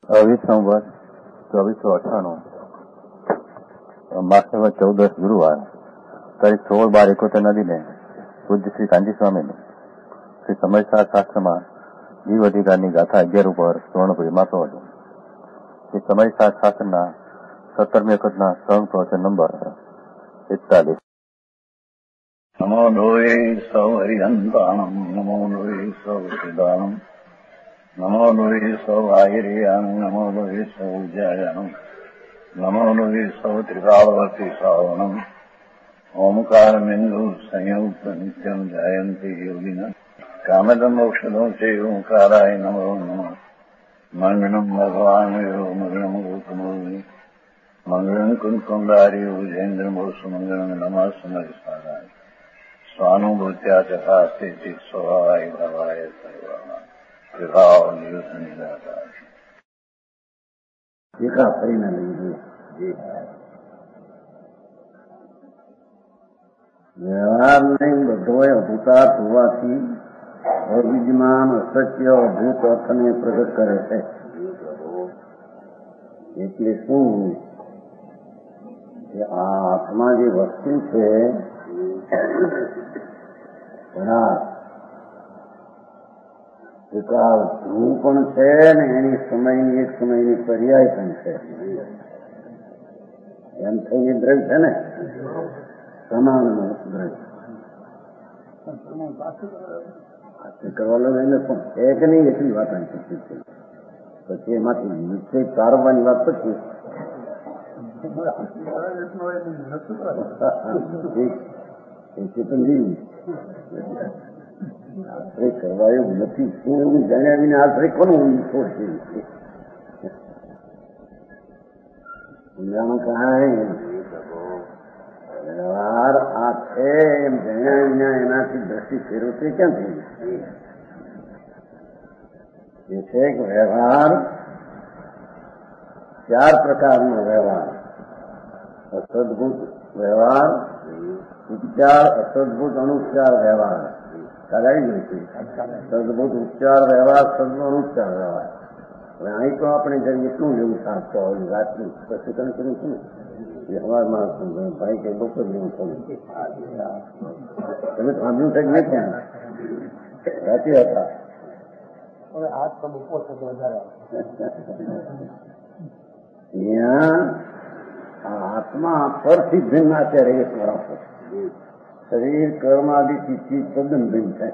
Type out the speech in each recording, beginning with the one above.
સંવત 2498 માસમાં 14 ગુરુવાર તારીખ 16/12/71 દિને પૂજ્ય શ્રી કાંજી સ્વામીની શ્રી સમયસાર શાસ્ત્રમાં જીવ અધિકારની ગાથા 11 ઉપર સ્વર્ણપુરીમાં પ્રવચન. શ્રી સમયસાર શાસ્ત્રના 17મી વખતના સ્વર્ણ પ્રવચન નંબર 41. નમો લોહે સૌ હરિહંતાણમ નમો લોહે સૌ સિદ્ધાણમ નમો લોહે સૌ આહિર્યાન નમો લોહે સૌ જયાનમ નમો લોહે સૌ ત્રિકાળવતી શ્રાવણમ ઓમકારમેન્દુ સંયુક્ત નિત્યમ જાયંતી યોગિન કામદમ ઔષધો છે ઓંકારાય નમો નમઃ. મંગળમ ભગવાન મંગળમ ગૌતમોની મંગળમ કુંકુંડાર્યો જૈન્દ્રમોસુ મંગળમ નમઃ સમયસારાય સ્વાનુભૂત્યા ચકાસ્તે ચિત સ્વભાવાય ભવાય સર્વમાં વિભાવ નિયુત નિરાકાર એકા ફરીને લઈ વ્યવહાર નહીં બધો અભૂતાર્થ હોવાથી અવિદ્યમાન અસત્ય અભૂત અર્થને પ્રગટ કરે છે. એટલે શું કે આ આત્મા જે વસ્તુ છે ઘણા વિકાસ ધ્રુવ પણ છે ને એની સમયની એક સમયની પર્યાય પણ છે. એમ થઈને દ્રવ્ય છે ને સમાન દ્રવ્ય કરવા લો એને પણ છે કે નહીં એટલી વાત આવી શકતી છે. પછી એમાંથી નિશ્ચય તારવવાની વાત પછી ચેતનજી આશ્રય કરવા એવું નથી. શું એવું જાણ્યા વિના આશ્રય કોનો છોડશે? કાંઈ વ્યવહાર આ છે એમ જાણ્યા વિના એનાથી દ્રષ્ટિ ફેરવશે ક્યાંથી? એ છે કે વ્યવહાર 4 પ્રકારનો વ્યવહાર: અસદભૂત વ્યવહાર, ઉપચાર, અસદભૂત અનુપચાર વ્યવહાર. કરાવી નથી સદભૂત ઉપચાર વ્યવહાર, સદભૂત અનુપચાર વ્યવહાર. હવે અહીં તો આપણે જઈએ શું જેવું સાચતો હોય રાતનું પછી તમે કર્યું શું વ્યવહારમાં ભાઈ કઈ બપોર જેવું થયું તમે સાંભળ્યું છે નહીં ત્યાં રાતે હતા. હવે આજ તો બપોર થતો વધારે ત્યાં આત્મા પરથી ભિન્ન અત્યારે એક વરસ શરીર કર્માદિથી ચીજ તદ્દન ભિન્ન છે.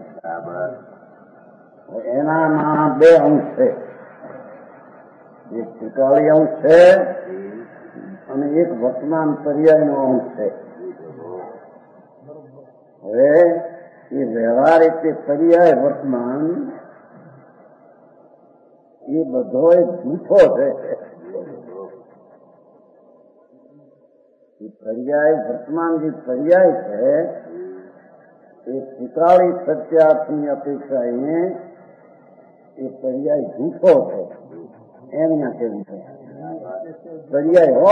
એનામાં 2 અંશ છે. એક ત્રિકાળી અંશ છે અને એક વર્તમાન પર્યાયનો અંશ છે. હવે એ વ્યવહાર એટલે પર્યાય વર્તમાન એ બધો જૂઠો છે. પર્યાય વર્તમાન જે પર્યાય છે એ ત્રિકાળી સત્યાર્થની અપેક્ષાએ એ પર્યાય જૂઠો છે એમ ના કહેવું છે. પર્યાય હો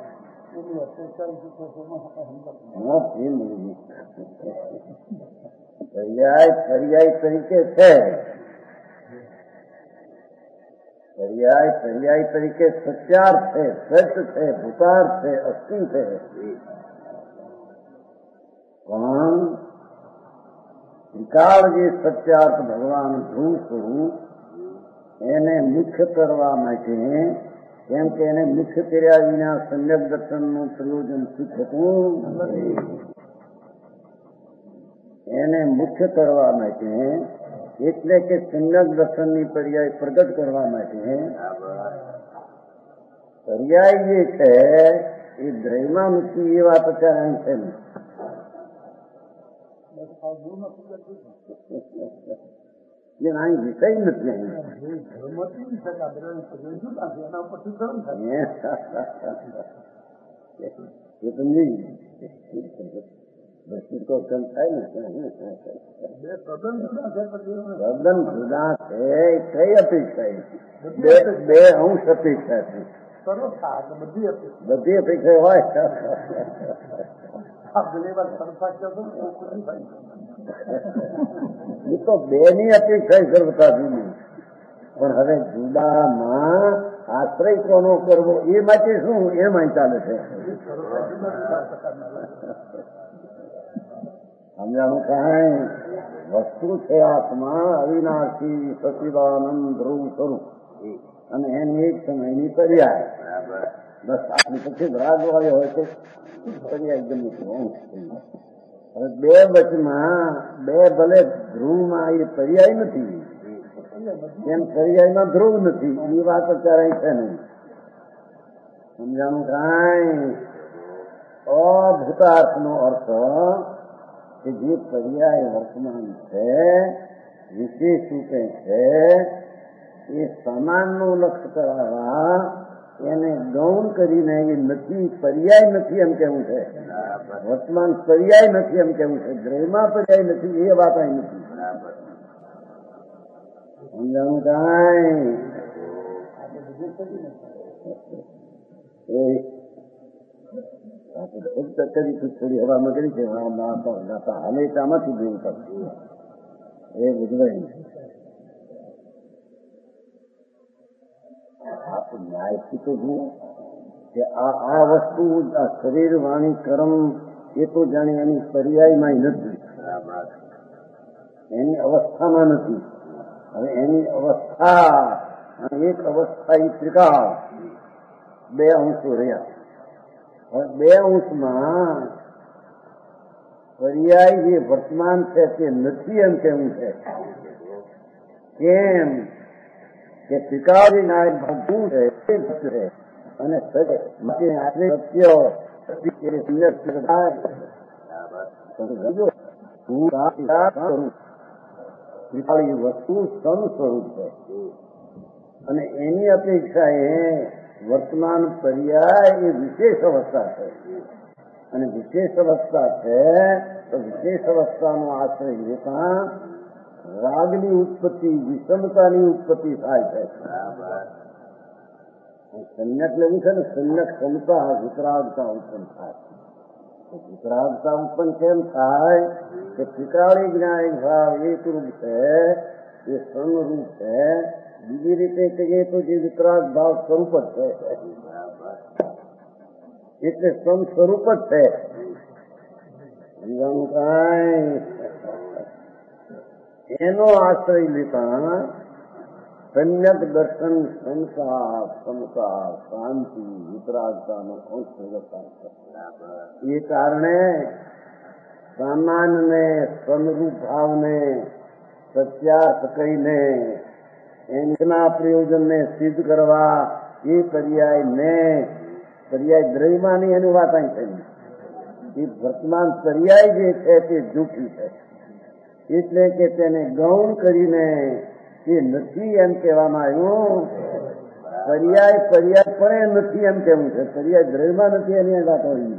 પર્યાય તરીકે છે. પર્યાય તરીકે સત્યાર્થ છે, સત્ય છે, ભૂતાર્થ છે, અસ્થિ છે. પણ ત્રિકાળ જે સત્યાર્થ ભગવાન ધ્રુવ સ્વરૂપ એને મુખ્ય કરવા માટે, કેમ કે એને મુખ્ય કર્યા વિના સમ્યક દર્શનનું પ્રયોજન સિદ્ધ થતું એને મુખ્ય કરવા માટે એટલે કે સમ્યક દર્શનની પર્યાય પ્રગટ કરવા માટે પર્યાય જે છે એ દ્રવ્યમાં નથી એ વાત અત્યારે એમ છે નહીં. અહીં વિષય નથી. દર્શિકો કમ થાય ને તદ્દન જુદા છે. કઈ અપેક્ષા? 2 અંશ અપેક્ષા છે. બધી અપેક્ષા હોય એ તો 2ની અપેક્ષા સર્વતા જુદી. પણ હવે જુદામાં આશ્રય કોનો કરવો એ માટે શું એમ અહીં ચાલે છે. સમજાણું કાંઈ વસ્તુ છે આત્મા અવિનાશી સચિદાનંદ ધ્રુવ સ્વરૂપ અને એની એક સમયની પર્યાય. બસ આપણી પછી રાગવાળી હોય તો પર્યાય ગમે હવે બે વચમાં બે ભલે ધ્રુવમાં એ પર્યાય નથી એમ પર્યાયમાં ધ્રુવ નથી એ વાત અત્યારે છે નહીં. સમજાણું કાંઈ અભૂતાર્થનો અર્થ કે જે પર્યાય વર્તમાન છે વિશેષ રૂપે છે એ સમાનનું લક્ષ્ય કરાવવા એને ગૌણ કરીને એ નથી પર્યાય નથી એમ કેવું છે. વર્તમાન પર્યાય નથી એમ કેવું છે. દ્રયમાં પર્યાય નથી એ વાત અહીં નથી. સમજાણું કાંઈ થોડી હવામાં કરી છે હાલે આમાંથી જોવું પડશે એ બધું ન્યાયથી તો જુઓ કે આ વસ્તુ આ શરીર વાણી કર્મ એ તો જાણે એની પર્યાયમાં નથી એની અવસ્થામાં નથી. હવે એની અવસ્થા એક અવસ્થા એ ત્રિકાળ બે અંશો રહ્યા. હવે બે અંશમાં પર્યાય જે વર્તમાન છે તે નથી એમ કેવું છે. કેમ કે ત્રિકાળી નાયક ભગવું છે અને ત્રિકાળી વસ્તુ સમ સ્વરૂપ છે અને એની અપેક્ષા એ વર્તમાન પર્યાય એ વિશેષ અવસ્થા છે અને વિશેષ અવસ્થા છે તો વિશેષ અવસ્થાનો આશ્રય લેતા રાગની ઉત્પત્તિ વિષમતાની ઉત્પત્તિ થાય છે. સંયક લેવું છે ને સંયક ક્ષમતા વિતરાગતા ઉત્પન્ન થાય. વિતરાગતા ઉત્પન્ન કેમ થાય કે ત્રિકાળી જ્ઞાનિક ભાવ એક રૂપ છે એ સમરૂપ છે. બીજી રીતે કહીએ તો જે વિતરાગ ભાવ સ્વરૂપ જ છે એટલે સમ સ્વરૂપ જ છે. એનો આશ્રય લેતા સમ્યક દર્શન સંસાર સમતા શાંતિ વિતરાગતાનો અંશ જતા છે. એ કારણે સામાનને સમરૂપ ભાવને સત્યાર્થ કહીને એના પ્રયોજનને સિદ્ધ કરવા એ પર્યાય દ્રવ્યમાંની એની વાત અહીં થઈ. એ વર્તમાન પર્યાય જે છે તે જૂઠી છે એટલે કે તેને ગૌણ કરીને એ નથી એમ કહેવામાં આવ્યું. પર્યાય પણ એ નથી એમ કેવું છે. પર્યાય દ્રવ્યમાં નથી એની વાત હોય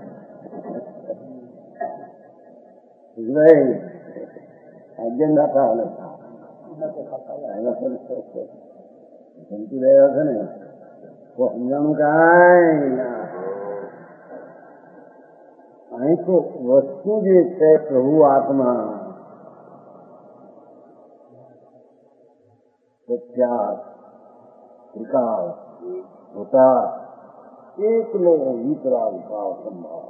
અજંડા થાય જમતી રહ્યા છે ને તો સમજાણું કાંઈ અહીં તો વસ્તુ જે છે પ્રભુ આત્મા સત્યાર્થ ત્રિકાળ હોતા એકલો વિતરાગ ભાવ સંભાવ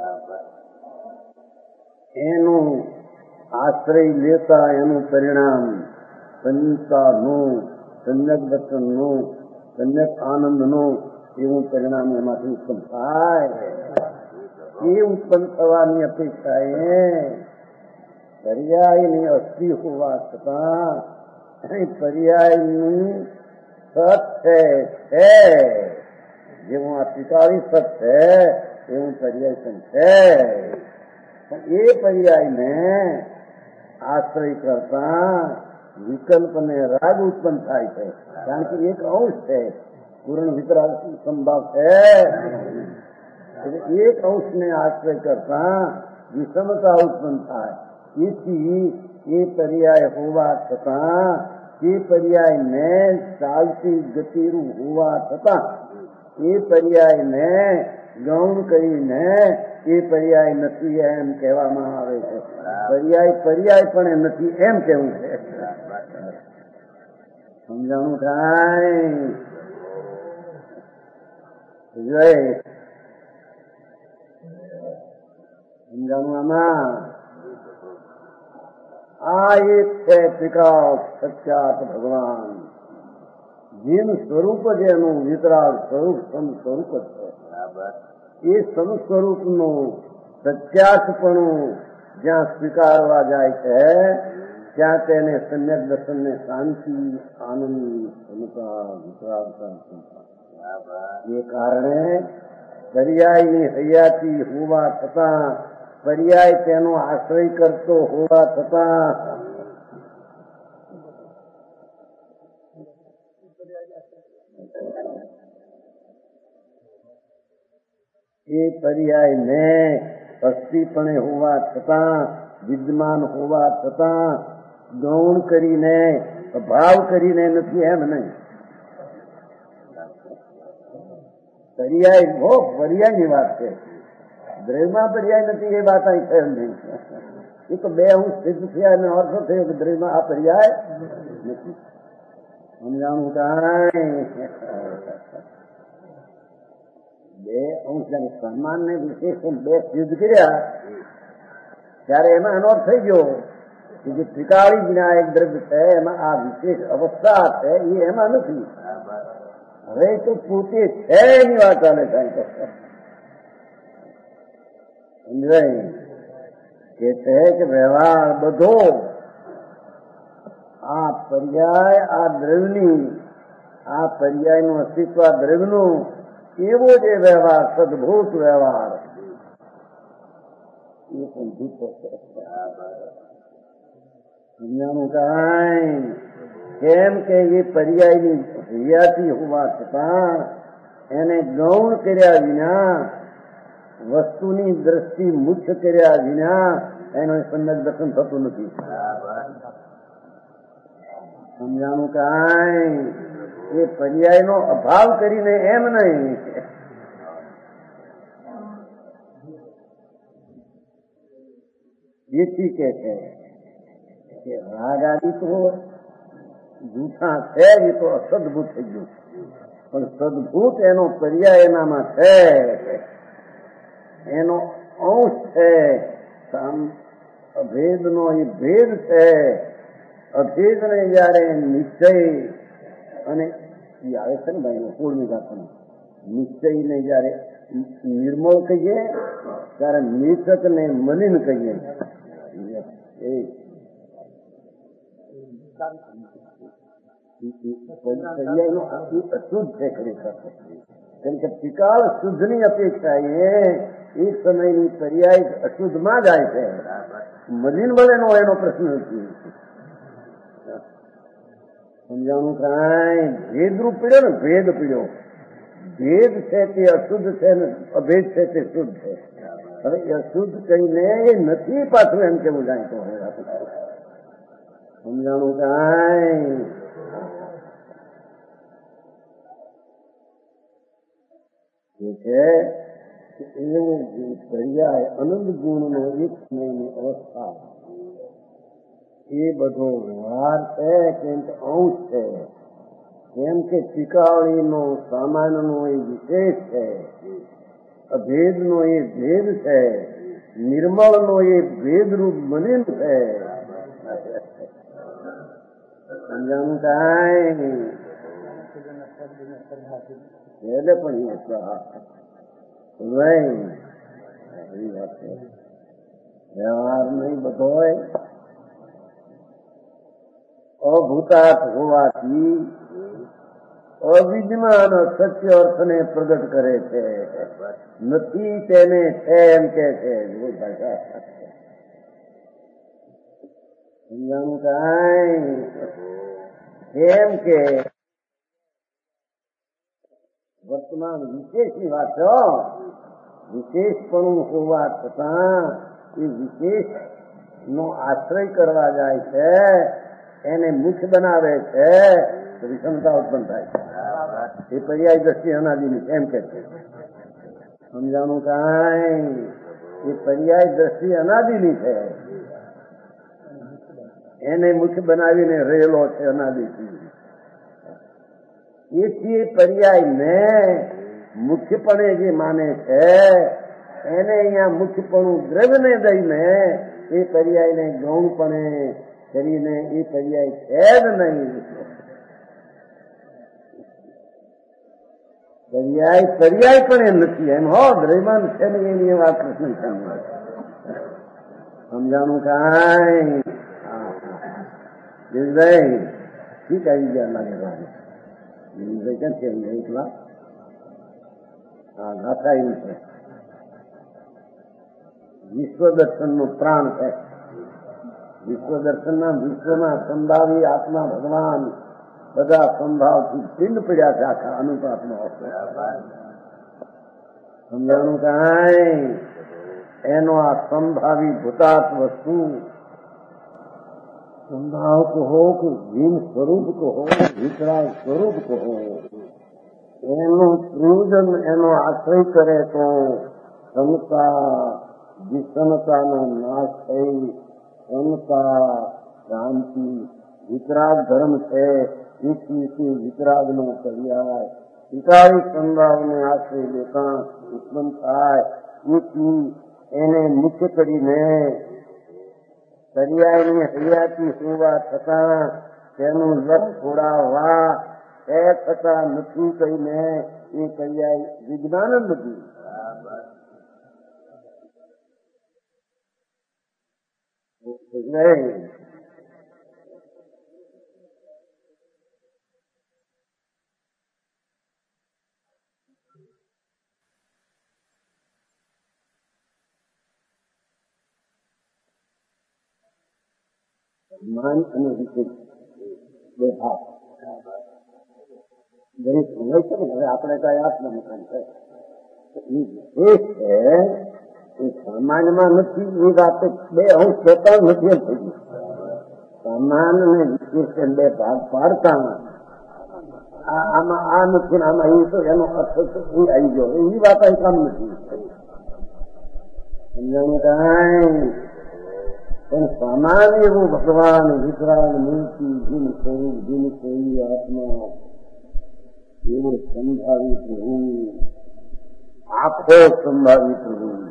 એનું આશ્રય લેતા એનું પરિણામ સંહિતાનું સમ્યક દર્શનનું સમ્યક આનંદનું એવું પરિણામ એમાંથી ઉત્પન્ન થાય. એ ઉત્પન્ન થવાની અપેક્ષા એ પર્યાયની અસ્થિ હોવા છતાં પર્યાયનું સત છે જેવું આ ત્રિકાળી સત છે એવું પર્યાય પણ છે. પણ એ પર્યાયને આશ્રય કરતા વિકલ્પ ને રાગ ઉત્પન્ન થાય છે કારણ કે એક અંશ છે પૂર્ણ વિતરાગ સંભાવ છે. એક અંશને આશ્રય કરતા વિષમતા ઉત્પન્ન થાય. એથી એ પર્યાય હોવા છતાં એ પર્યાયને ચાલતી ગતિરૂપ હોવા છતાં એ પર્યાયને ગૌણ કરીને એ પર્યાય નથી એમ કહેવામાં આવે છે. પર્યાય પણ નથી એમ કેવું છે. સમજાણું કાંઈ સમજાણું આમાં આ એક છે ત્રિકાળ સત્યાત ભગવાન, જીન સ્વરૂપ જ એનું વિતરાગ સ્વરૂપ સમ સ્વરૂપ જ છે. એ સમ સ્વરૂપનું સત્યાસપણું જ્યાં સ્વીકારવા જાય છે ત્યાં તેને સમ્યક દર્શનને શાંતિ, આનંદ, સમતા, વિતરાગતા. એ કારણે પર્યાયની હયાતી હોવા છતાં, પર્યાય તેનો આશ્રય કરતો હોવા છતાં એ પર્યાયને અસ્થિપણે હોવા છતાં, વિદ્યમાન હોવા છતાં ગૌણ કરીને અભાવ કરીને નથી, એમ નહીં. પર્યાય બહુ પર્યાયની વાત છે. દ્રવ્યમાં પર્યાય નથી એ વાત અહીં છે નહીં. એ તો બે હું સિદ્ધ થયા અને અર્થ થયો કે દ્રવ્યમાં આ પર્યાય નથી. સમજાણું કાંઈ બે અંશ જયારે સન્માન ને વિશેષ બે સિદ્ધ કર્યા ત્યારે એમાં એનો અર્થ થઈ ગયો કે જે ત્રિકાળી વિનાયક દ્રવ્ય છે એમાં આ વિશેષ અવસ્થા છે એ એમાં નથી. હવે તો પોતે છે એની વાત ચાલે થાય સમજાય કે છે કે વ્યવહાર બધો આ પર્યાય આ દ્રવ્યની, આ પર્યાયનું અસ્તિત્વ દ્રવ્યનું એવો જે વ્યવહાર સદભૂત વ્યવહાર એ પણ જૂથો છે. સમજાણું કાંઈ કેમ કે એ પર્યાયની હયાતી હોવા છતાં એને ગૌણ કર્યા વિના, વસ્તુની દ્રષ્ટિ મુખ્ય કર્યા વિના એનો સમ્યક દર્શન થતું નથી. સમજાણું કાંઈ એ પર્યાયનો અભાવ કરીને એમ નહીં. એથી કે છે કે રાગ આદિ તો જૂઠા છે, એ તો અસદભૂત થઈ ગયું, પણ સદભૂત એનો પર્યાય એનામાં છે, એનો અંશ છે. અભેદનો એ ભેદ છે. અભેદને જયારે નિશ્ચય અને એ આવે છે ને ભાઈ પૂર્ણિ દાખલ નિશ્ચયને જયારે નિર્મળ કહીએ ત્યારે નિષક ને મલિન કહીએ. પર્યાયનો અશુદ્ધ છે ખરેખર, કેમ કે ત્રિકાળ શુદ્ધની અપેક્ષા એક સમયની પર્યાય અશુદ્ધમાં જાય છે. મલિન ભલેનો એનો પ્રશ્ન નથી. સમજાણું કાંઈ ભેદરૂપ પીડ્યો ને, ભેદ પીડ્યો. ભેદ છે તે અશુદ્ધ છે ને અભેદ છે તે શુદ્ધ છે. હવે અશુદ્ધ કહીને એ નથી પાછું એમ કેવું જાય તો સમજાણું કાંઈ એ છે એવું પર્યાય અનંત ગુણનો એક સમયની અવસ્થા એ બધો વ્યવહાર છે કેમ કે અંશ છે. કેમ કે ત્રિકાળીનો સામાન્યનો એ વિશેષ છે, અભેદનો એ ભેદ છે, નિર્મળનો એ ભેદરૂપ મલિન છે. સમજાણું કાંઈ એટલે પણ વ્યવહાર નહીં બધો અભૂતાર્થ હોવાથી અવિદ્યમાન સત્ય અર્થને પ્રગટ કરે છે, નથી તેને છે એમ કે છે. સમજાણું કાંઈ કેમ કે વર્તમાન વિશેષની વાત છે. વિશેષપણું હોવા છતાં એ વિશેષ નો આશ્રય કરવા જાય છે, એને મુખ્ય બનાવે છે તો વિષમતા ઉત્પન્ન થાય છે. એ પર્યાય દ્રષ્ટિ અનાદિની એમ કે છે. સમજાણું કાંઈ એ પર્યાય દ્રષ્ટિ અનાદિની છે, એને મુખ્ય બનાવીને રહેલો છે અનાદિથી. એથી પર્યાય ને મુખ્યપણે જે માને છે એને અહીંયા મુખ્યપણું દ્રવ્યને દઈને એ પર્યાયને ગૌણપણે કરીને એ પર્યાય છે જ નહીં. પર્યાય પણ એમ નથી. એમ હો દ્રવ્યમાન છે ને એની વાત કૃષ્ણ સમજાણું કાંઈ દિલભાઈ ઠીક આવી ગયા લાગે દિલભાઈ ક્યાંથી આવી ગયા એટલા હા ગાથા એવું છે. વિશ્વ દર્શનનું પ્રાણ છે. વિશ્વ દર્શનના વિશ્વમાં સંભાવી આત્મા ભગવાન બધા સંભાવથી પિંડ પડ્યા છે આખા અનુપાતમાં. સમજાણું કાંઈ એનો આ સંભાવી ભૂતાત વસ્તુ સંભાવ કહો કે જીન સ્વરૂપ કહો વિકરાળ સ્વરૂપ કહો એનું પ્રયોજન એનો આશ્રય કરે તો સમતા વિષમતાનો નાશ થઈ સમતા શાંતિ વિતરાગ ધર્મ છે. વિતરાગનો પર્યાય વિકારી સંભાવને આશ્રય લેતા ઉત્પન્ન થાય એથી એને મુખ્ય કરીને પર્યાયની હૈયાથી હોવા છતાં તેનું લક્ષ છોડાવવા એ છતાં નથી કહીને એ પર્યાય વિજ્ઞાન જ નથી. માન અને વિચિત બે ભાગ દરેક હોય છે ને. હવે આપણે કઈ આત્મમકાન છે એ વિશેષ છે એ સામાન્યમાં નથી. એ વાત બે અંશ થતા નથી થઈ. સામાન અને વિશેષ બે ભાગ પાડતા આમાં આ નથી આમાં એ તો એનો અર્થ આવી ગયો એવી વાત અહીં કામ નથી. સમજાણું કાંઈ પણ સામાન એવું ભગવાન વિતરાગ મૂર્તિ જીન સ્વરૂપ જીન સ્વરૂપ આત્મા એવું સંભાવિત હું આખો સંભાવિત હું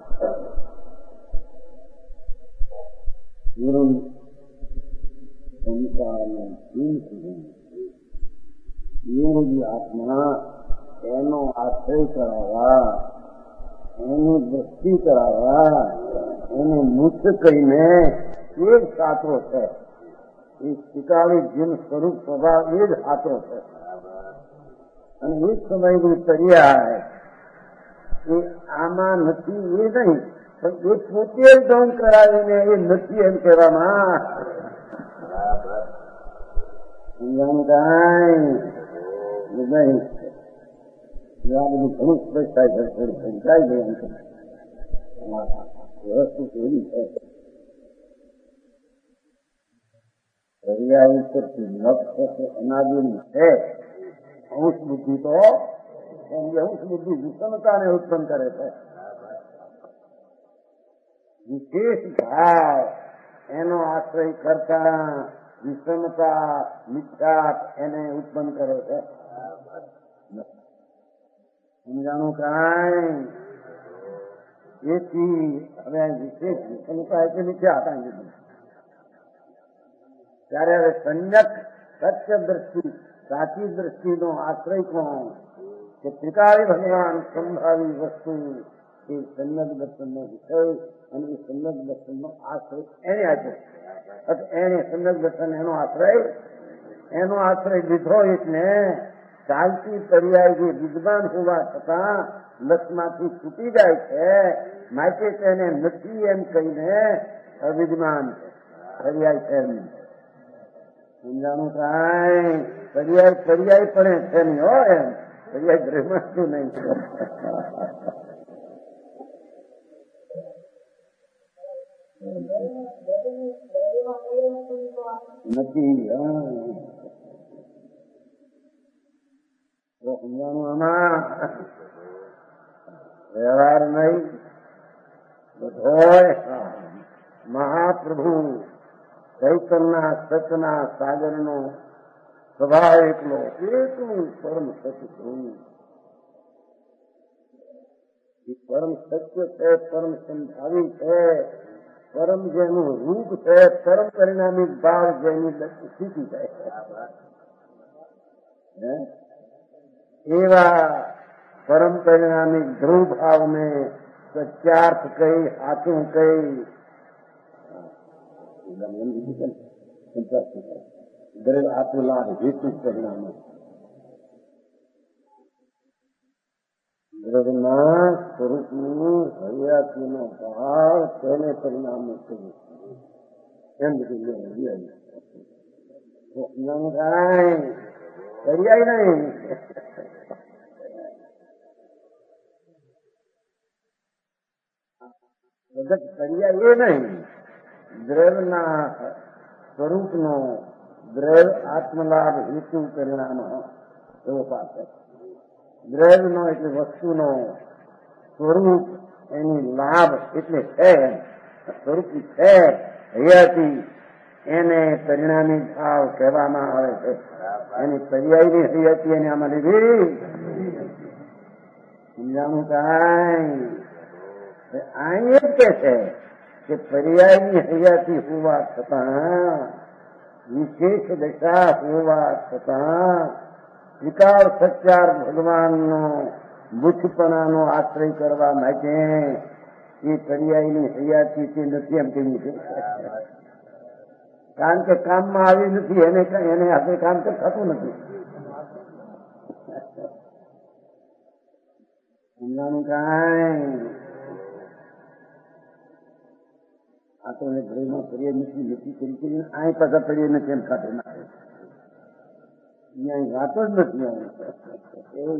સંસારના જીન સ્વરૂપ એવું જ આત્મા એનો આશ્રય કરાવવા એની દ્રષ્ટિ કરાવવા એને મુખ્ય કહીને એ જ સાચો છે. એ શિકારી જીન સ્વરૂપ સ્વભાવ એ જ સાચો છે. અને એ સમયની પર્યાય એ આમાં નથી એ નહીં પણ એ પોતે જ ગૌણ કરાવીને એ નથી એમ કહેવામાં સમજાણું કાંઈ નહીં. આ બધું ઘણું સ્પષ્ટ થાય છે. સમજાય ગયું વસ્તુ એવી છે પર્યાય ઉપરથી લક્ષ અનાદિની છે. અંશ બુદ્ધિ તો અંશ બુદ્ધિ વિષમતાને ઉત્પન્ન કરે છે. વિશેષ ભાવ એનો આશ્રય કરતા વિષમતા મિથ્યાત એને ઉત્પન્ન કરે છે. સમજાણું કાંઈ એથી હવે વિશેષ વિષમતા એટલે મિથ્યાત આંગી ત્યારે હવે સંયક સત્ય દ્રષ્ટિ સાચી દ્રષ્ટિનો આશ્રય કોણ કે ત્રિકાળી ભગવાન સંભાવી વસ્તુ એ સંયક દર્શનનો વિષય અને એ સંયક દર્શનનો આશ્રય એને આપ્યો. એને સંયક દર્શન એનો આશ્રય લીધો એટલે ચાલતી પર્યાય જે વિદ્વાન હોવા છતાં લક્ષમાંથી છૂટી જાય છે માટે તેને નથી એમ કહીને અવિદ્વાન છે. પર્યાય છે નહીં. સમજાણું કાંઈ પર્યાય પણ છે નહીં હો એમ પર્યાય ગ્રહમાંથી નહીં નથી. સમજાણું આમાં વ્યવહાર નહીં બધોય મહાપ્રભુ ચૈતનના સચના સાગરનો સ્વભાવ એકલું પરમ સચ થયું એ પરમ સત્ય છે, પરમ સંભાવી છે, પરમ જેનું રૂપ છે, પરમ પરિણામી ભાવ જેની સ્થિતિ છે. એવા પરમ પરિણામી ધ્રુવ ભાવને સત્યાર્થ કહી, સાચું કહી દરેક આત્મલાભ હેતુ પરિણામે દ્રવ્યના સ્વરૂપની હરિયાતીનો ભાવ તેને પરિણામે છે. એમ બધું પર્યાય નહીં. જગત પર્યાય એ નહીં. દ્રવ્યના સ્વરૂપનો દ્રવ્ય આત્મલાભ હેતુ પરિણામ એવો પાસે દ્રવ્યનો એટલે વસ્તુનો, સ્વરૂપ એની લાભ એટલે છે, સ્વરૂપ છે હયાતી, એને પરિણામી ભાવ કહેવામાં આવે છે. એની પર્યાયની હયાતી એને આમાં લીધી. સમજાણું કાંઈ અહીં જ કે છે કે પર્યાયની હયાતી હોવા છતાં, વિશેષ દશા હોવા છતાં વિકાર સત્યાર ભગવાનનો બુદ્ધપણાનો આશ્રય કરવા માટે એ પર્યાયની હયાતી નથી એમ કહ્યું છે. કારણ કે કામમાં આવી નથી, એને આપણે કામ થતું નથી. સમજાણું કાંઈ આ તો ઘરમાં પર્યાય નથી કરી અહીં પાછા પર્યાય નથી એમ ખાતે ના આવે. અહીંયા વાતો જ નથી આવે. એવું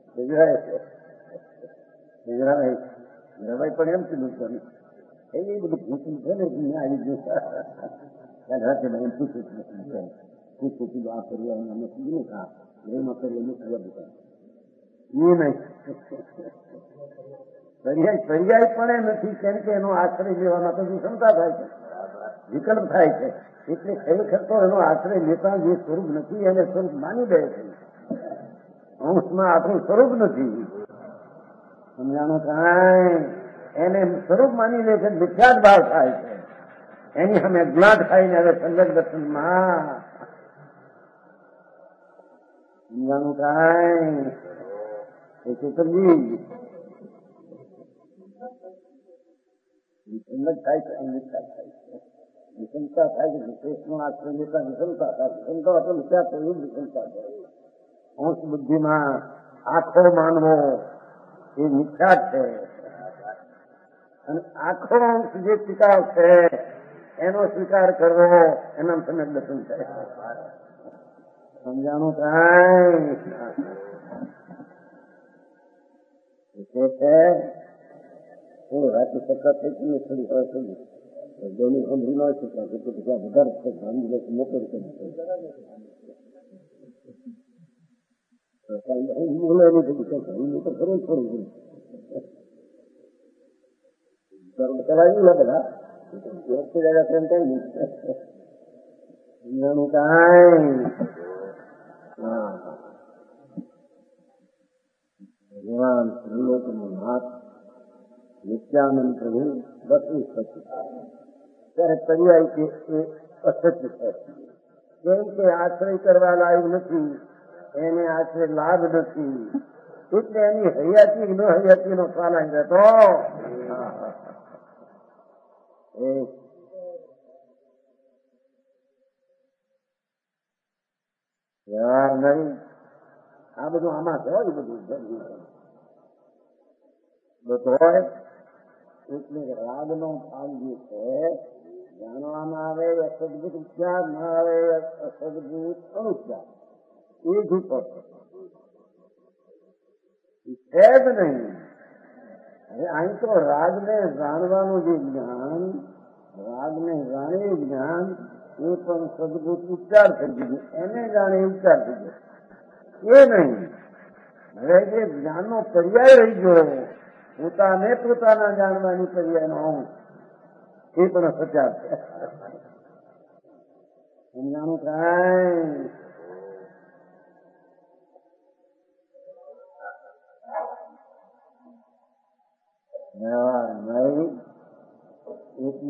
રવાય પણ એમ કીધું એ બધું પૂછવું છે ને આવી ગયું રાતે એમ પૂછું પૂછું આ પર્યાય અમે કીધું ખા ઘરમાં પર્યાય નથી ખબર એ નહીં. પર્યાય પણ નથી, કેમ કે એનો આશ્રય લેવામાં તો વિષમતા થાય છે, વિકલ્પ થાય છે. એટલે ખરેખર તો એનો આશ્રય લેતા જે સ્વરૂપ નથી એને સ્વરૂપ માની દે છે. અંશમાં આપણું સ્વરૂપ નથી. સમજાણું કાંઈ એને સ્વરૂપ માની લે છે, મિથ્યાદ ભાવ થાય છે. એની સામે જ્ઞાત ખાઈને હવે સંગત દર્શનમાં સમજાણું કાંઈ એ ચેતનજી વિસંગત થાય છે, અનિચ્છા થાય છે, વિષમતા થાય છે. વિશેષનો આશ્રય લેતા વિષમતા થાય. વિષમતા એટલે વિચાર થયું વિષમતા થાય. અંશ બુદ્ધિમાં આખો માનવો એ મિથ્યા છે. અને આખો અંશ જે સ્વીકાર છે એનો સ્વીકાર કરવો એના સમય દર્શન થાય. સમજાણું કાંઈ છે એ રાતી સત્તા થઈ થોડી હોય થઈ દૈનિક સમજી ન શકાય ત્યાં વધારે મોટો રીતે તો ખરું થોડું કરાવ્યું ને બધા એમ કઈ નહીં. કાંઈ ભગવાન ત્રિલોકનો નાથ નિત્યાનંદ પ્રભુ બસ એ સત્ય ત્યારે પર્યાય કે એ અસત્ય છે. કેમ કે આશ્રય કરવા લાયક નથી, એને આશ્રય લાભ નથી, એટલે એની હયાતી ન હયાતી નો ખ્યાલ આવી જતો. નહીં આ બધું આમાં છે. બધું હોય એટલે રાગનો ભાગ જે છે જાણવામાં આવે અસદભૂત ઉપચાર, ના આવે અસદભૂત અનુચ્ચાર. એ જૂથો છે જ નહીં. હવે અહીં તો રાગને જાણવાનું જે જ્ઞાન, રાગને જાણે જ્ઞાન એ પણ સદભૂત ઉપચાર થઈ ગયું. એને જાણે ઉપચાર થઈ ગયો એ નહીં. હવે જે જ્ઞાનનો પર્યાય રહી ગયો પોતાને પોતાના જાણવાની પર્યાયનો અંશ એ પણ સચાર છે. સમજાણું કાંઈ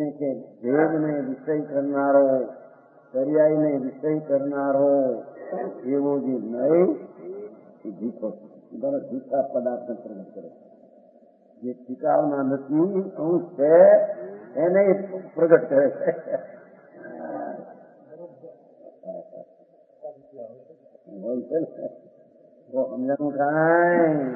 કે ભેદને વિષય કરનારો, પર્યાયને વિષય કરનારો એવો જે નહીં એ જૂઠો જૂઠા પદાર્થને પ્રગટ કરે. જે ટીકાવના નથી અંશ છે એને પ્રગટ કરે છે. સમજાનું કાંઈ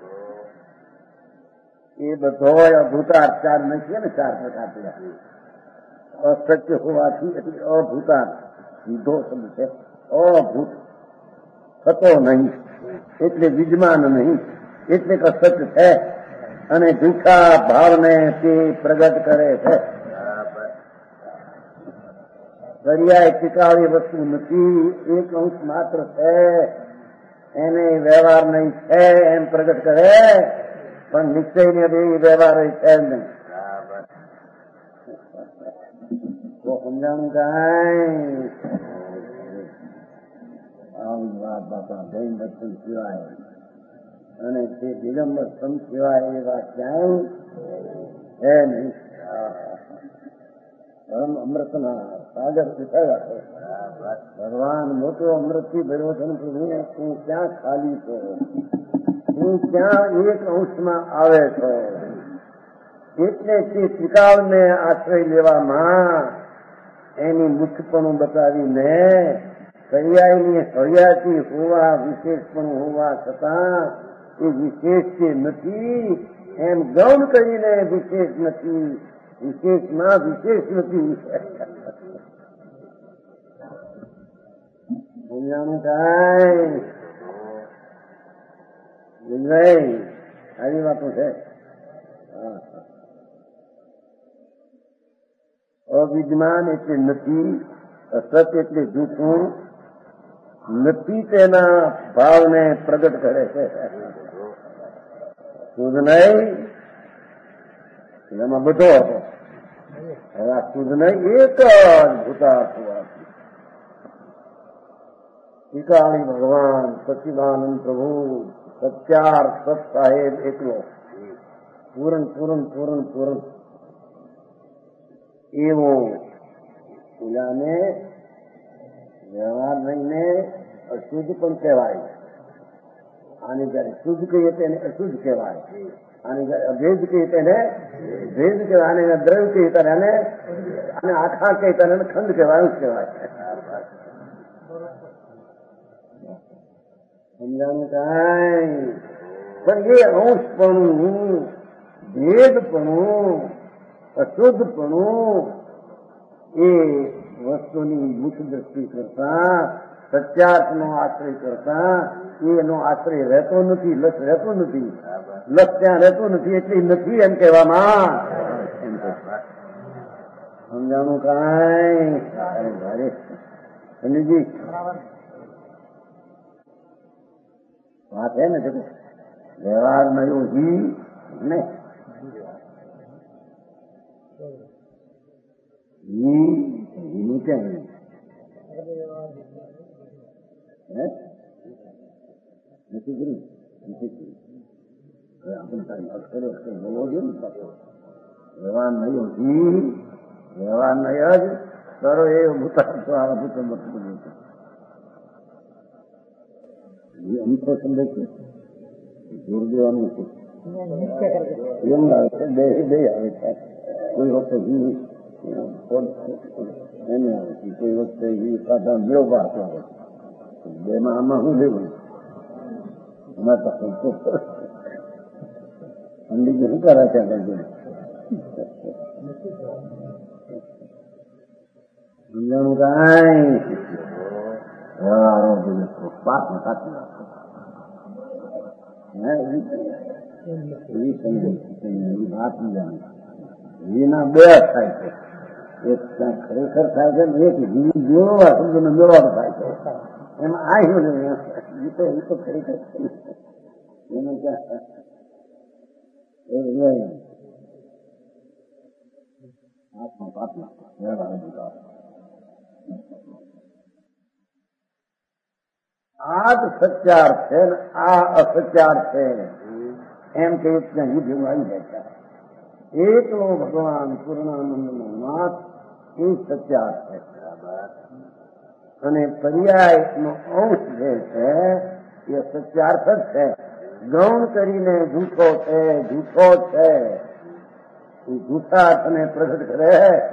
એ બધો અભૂતાર ચાર નથી ને, 4 પ્રકાર થયા. અસત્ય હોવાથી એટલે અભૂતાર સીધો શબ્દ છે. અભૂત થતો નહીં એટલે વિદ્યમાન નહીં એટલે અસત્ય છે અને જૂઠા ભાવને તે પ્રગટ કરે છે. પર્યાય ટીકાવી વસ્તુ નથી, એક અંશ માત્ર છે એને વ્યવહાર નહીં છે એમ પ્રગટ કરે, પણ નિશ્ચયને બે વ્યવહાર છે નહીં. તો સમજાણું કાંઈ આવી વાત બાપા જૈન દર્શન સિવાય અને તે દિગંબર સંત સિવાય એ વાત ક્યાંય છે નહીં. પરમ અમૃતના સાગર પૂછાયા છે. ભગવાન મોટો અમૃતથી ભર્યો છે. તું ક્યાં ખાલી છો, તું ક્યાં એક અંશમાં આવે છો. એટલે તે ત્રિકાળને આશ્રય લેવામાં એની મુખ્યપણું બતાવીને પર્યાયની હરિયાતી હોવા વિશેષપણું હોવા છતાં એ વિશેષ જે નથી એમ ગૌણ કરીને વિશેષ નથી, વિશેષમાં વિશેષ નથી. સમજાણું કાંઈ આવી વાતો છે. અવિદ્યમાન એટલે નથી, અસત એટલે જૂઠું નથી, તેના ભાવને પ્રગટ કરે છે. શુદ્ધ નહીં એમાં બધો હતો. હવે આ શુદ્ધ નહીં એક જ ભૂતાર્થ હોવાથી ટીકાણી ભગવાન સચ્ચિદાનંદ પ્રભુ સત્યાર સત સાહેબ એકલો પૂરણ પૂરણ પૂરણ પૂરણ એવો પૂજાને વ્યવહાર નહીંને અશુદ્ધ પણ કહેવાય. આને જયારે શુદ્ધ કહીએ તેને અશુદ્ધ કહેવાય, આને જયારે અભેદ કહીએ તેને ભેદ કહેવાય, આને દ્રવ્ય કહીએ ત્યારે આને આખા કહીએ ત્યારે ખંડ કહેવાય કહેવાય. સમજાણું કાંઈ પણ એ અંશપણું, ભેદપણું, અશુદ્ધપણું એ વસ્તુની મુખ દ્રષ્ટિ કરતા, સત્યાર્થનો આશ્રય કરતા એનો આશ્રય રહેતો નથી, લક્ષ રહેતો નથી, લક્ષ ત્યાં રહેતો નથી એટલે નથી એમ કહેવામાં. સમજાણું કાંઈ સમીજી વાત હે ને વ્યવહાર નયો જી ને નીચે નથી કર્યું આપણે તારી અક્ષરે અક્ષર બોલવો જોઈએ ને. વ્યવહાર નયો જી વ્યવહાર નય જ કરો એ ભૂતાર્થ આ ભૂત મતલબ અમુકો સંદેશ છે જોર દેવાનું છે. એમ આવે છે બે આવે છે. કોઈ વખતે એને આવે છે, કોઈ વખતે સાધા મેળો વાત આવે છે. બેમાં આમાં શું લેવું અમારે પાસે ઠંડી શું કરે છે આગળ સમજાણું કાંઈ પાકમાં કાચી વાત એના બે થાય છે. એક ખરેખર થાય છે ને એક જોવા શબ્દનો મેળવાનો થાય છે. એમાં આવ્યું ને એ તો ખરેખર એનું ક્યાં આત્મા પાત્મા આ જ સત્યાર્થ છે ને આ અસત્યાર્થ છે એમ કહ્યું ત્યાં હું જેવું આવી જાય એકલો ભગવાન પૂર્ણાનંદનો નાથ એ સત્યાર્થ છે. અને પર્યાયનો અંશ જે છે એ સત્યાર્થ જ છે. ગૌણ કરીને જૂઠો છે, જૂઠો છે, એ જૂઠા અર્થને પ્રગટ કરે.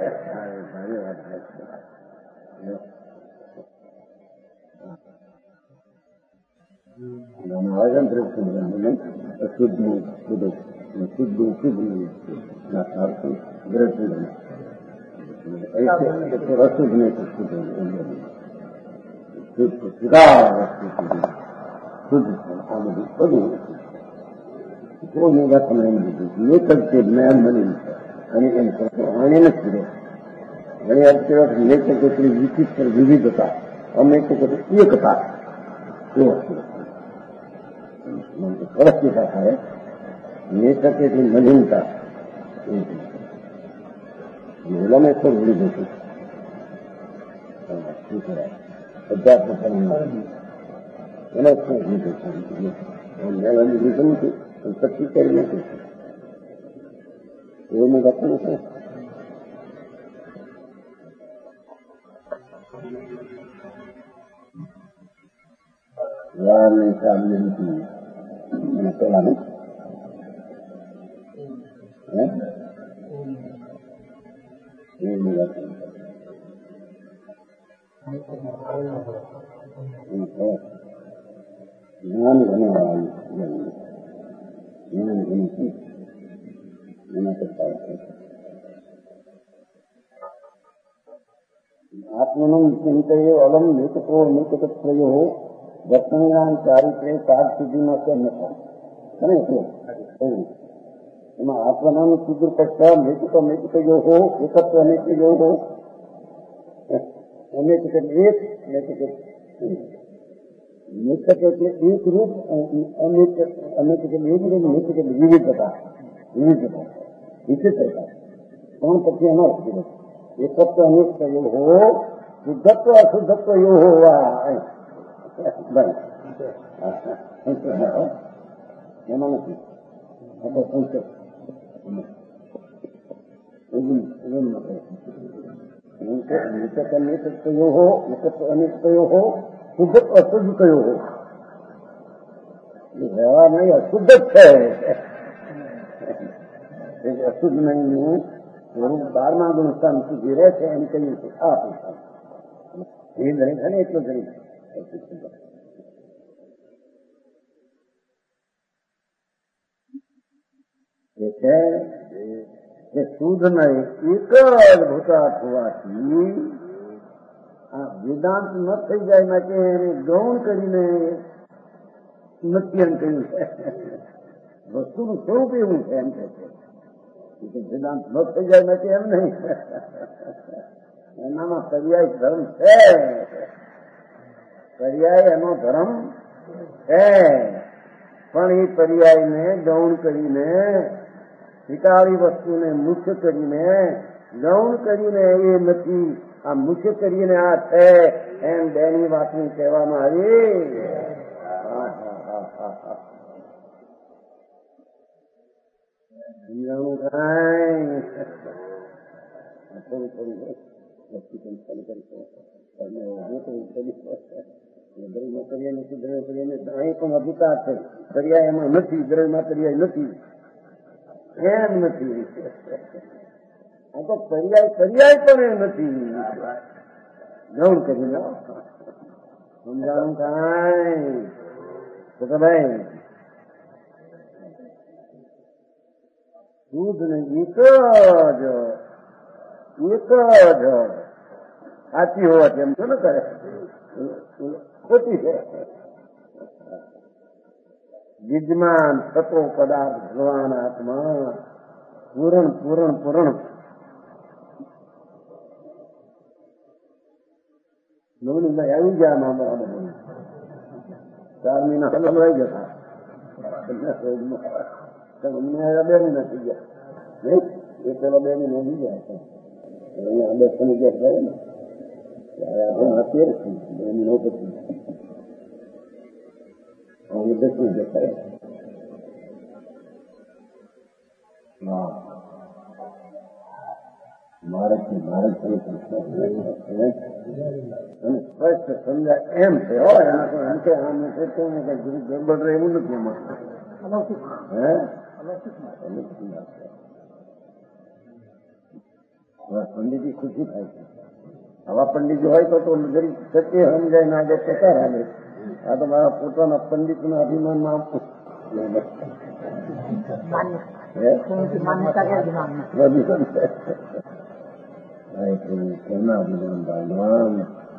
કોઈની વાત તમે એમ દીધું એક જ છે જ્ઞાન બની અને એમ કરતો આને નથી રહ્યો. ઘણી વાર કેવા લેખક એટલી વિચિત્ર વિવિધતા, અમે તો કદી એકતા એ વસ્તુ પરસ્તિતા થાય. લેખક એટલી નવીનતા ઓલાને તો ભૂલી જશું. શું કરાય અધ્યાત્મ એને શું લીધું લીધું નથી શક્તિ કરી નથી એવું લખવું છે. વારની સાબલી નથી મને પેલાનું જ્ઞાન ઘણું જ્ઞાન ઘણું છે એના કરતા આત્મનું ચિંતયો અલમ નિકટો નિકટત્રયો દક્ષિણાન ચારિત્રે પાઠ સુધીમાં કેમ નથી એમાં આત્મનાનું સુદૂર પક્ષ નિકટો નિકટયો હો એકત્વ નિકટયો હો અનેક એક નિકટ એટલે એક રૂપ અનેક વિવિધતા વિચિત્રતા પણ પછી એનો એકત્વ અનેક કયો હો શુદ્ધત્વ અશુદ્ધત્વ યો હોવા એમાં નથી નિકટ અનેક કયો હો એકત્વ અનેક કયો હો શુદ્ધ અશુદ્ધ કયો હો એ વ્યવહાર નહીં અશુદ્ધ જ છે. અશુદ્ધ નહીં સ્વરૂપ 12મા ગુણસ્થાન સુધી રહે છે એમ કહ્યું છે. આ પુસ્તક એ દરેક છે ને એટલો દરેક એ છે કે શુદ્ધને એક જ ભૂતાર્થ હોવાથી આ વેદાંત ન થઈ જાય માટે એને ગૌણ કરીને નથી એમ કહ્યું છે. વસ્તુનું સ્વરૂપ એવું છે એમ કે છે વેદાંત ન થઈ જાય માટે એમ નહીં. એનામાં પર્યાય ધર્મ છે, પર્યાય એનો ધર્મ છે, પણ એ પર્યાયને ગૌણ કરીને વિકાળી વસ્તુને મુખ્ય કરીને ગૌણ કરીને એ નથી, આ મુખ્ય કરીને આ છે એમ બેની વાતનું કહેવામાં આવી. સમજાણું કાંઈ થોડું થોડું વસ્તુ પણ ચાલુ કરી દ્રવ્યમાં પર્યાય નથી, દ્રવ્ય પર્યાય નથી. અહીં પણ અભિતા છે, પર્યાય એમાં નથી, દ્રવ્યમાં પર્યાય નથી એમ નથી. આ તો પર્યાય પણ એ નથી ગૌણ કરીને સમજાણું કાંઈ તો કે ભાઈ શુદ્ધ ને એક જ સાચી હોવાથી એમ તો ન કરે, ખોટી છે. વિદ્યમાન તત્વો પદાર્થ ભગવાન આત્મા પૂરણ પૂરણ પૂરણ નવની આવી ગયા નામ બરાબર 4 મહિના હલવાઈ જતા અમને 2 મહિના થઈ ગયા નહીં, એ પેલા 2 મહિના થઈ ગયા હતા. અહીંયા 10 ગયા થાય ને ત્યારે અત્યારે 2 મહિના પછી 10 જતા. આજથી મારે સ્પષ્ટ સમજાય એમ છે. હો એના કોઈ એમ કે આમ છે તો ગરબડ રહે એવું નથી એમાં. પંડિતજી ખુશી થાય છે. આવા પંડિત હોય તો જરી સત્ય સમજાય ના જે પ્રકાર આવે. આ તો મારા પોતાના પંડિતના અભિમાનમાં આપું કેના અભિમાન ભગવાન.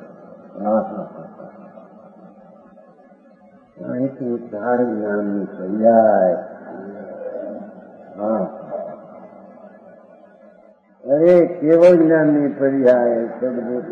અહીંથી ચાર જ્ઞાનની પર્યાય. અરે કેવળ જ્ઞાનની પર્યાય સદભૂત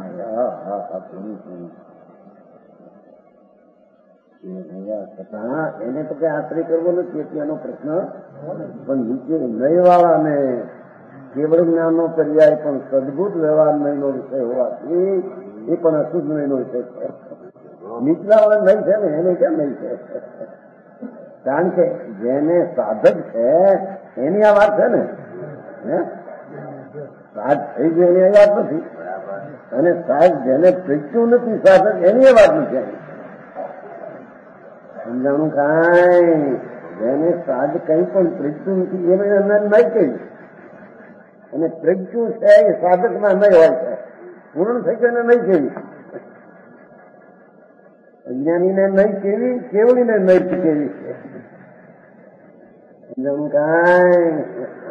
છતાં એને તો કઈ આશ્રય કરવો નથી એટલે એનો પ્રશ્ન. પણ નીચે નયવાળાને કેવળ જ્ઞાનનો પર્યાય પણ સદભૂત વ્યવહાર નયનો વિષય હોવાથી એ પણ અશુદ્ધ નયનો વિષય છે. નીચલા વાળા નહીં છે ને એને કેમ નહીં છે? કારણ કે જેને સાધક છે એની આ વાત છે ને. સાધ થઈ ગયું એની વાત નથી. અને સાહેબ જેને પ્રેચ્યું નથી સાધક એની વાત નથી. સમજાણું કાંઈ જેને સાધ કંઈ પણ પ્રેચ્યું નથી એને નહીં કહ્યું. અને પ્રેચ્યું છે એ સાધકમાં નહીં હોય છે. પૂર્ણ થઈ ગયું એને નહીં કેવી. અજ્ઞાનીને નહીં કેવી, કેવડીને નહીં કેવી છે. સમજાણું કાંઈ.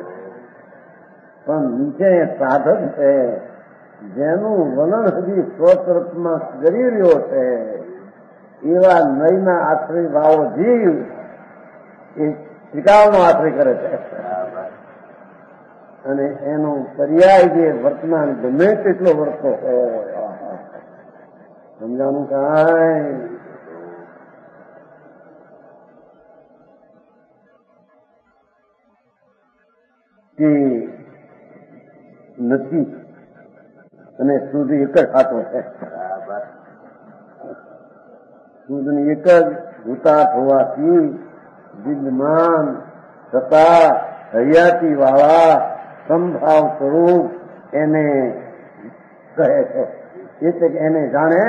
પણ નીચે સાધક છે જેનું વર્ણન હજી સ્વસ્વરૂપમાં કરી રહ્યો છે એવા નયના આશ્રય ભાવો જીવ એ ત્રિકાળનો આશ્રય કરે છે. અને એનો પર્યાય જે વર્તમાન ગમે તેટલો વર્તો હોય. સમજાનું કાંઈ. કે નથી અને શુદ્ધ એક જ હાથો છે. શુદ્ધની એક જ ભૂતાત હોવાથી વિદ્યમાન છતાં હયાતી વાળા સંભાવ સ્વરૂપ એને કહે છે. એટલે કે એને જાણે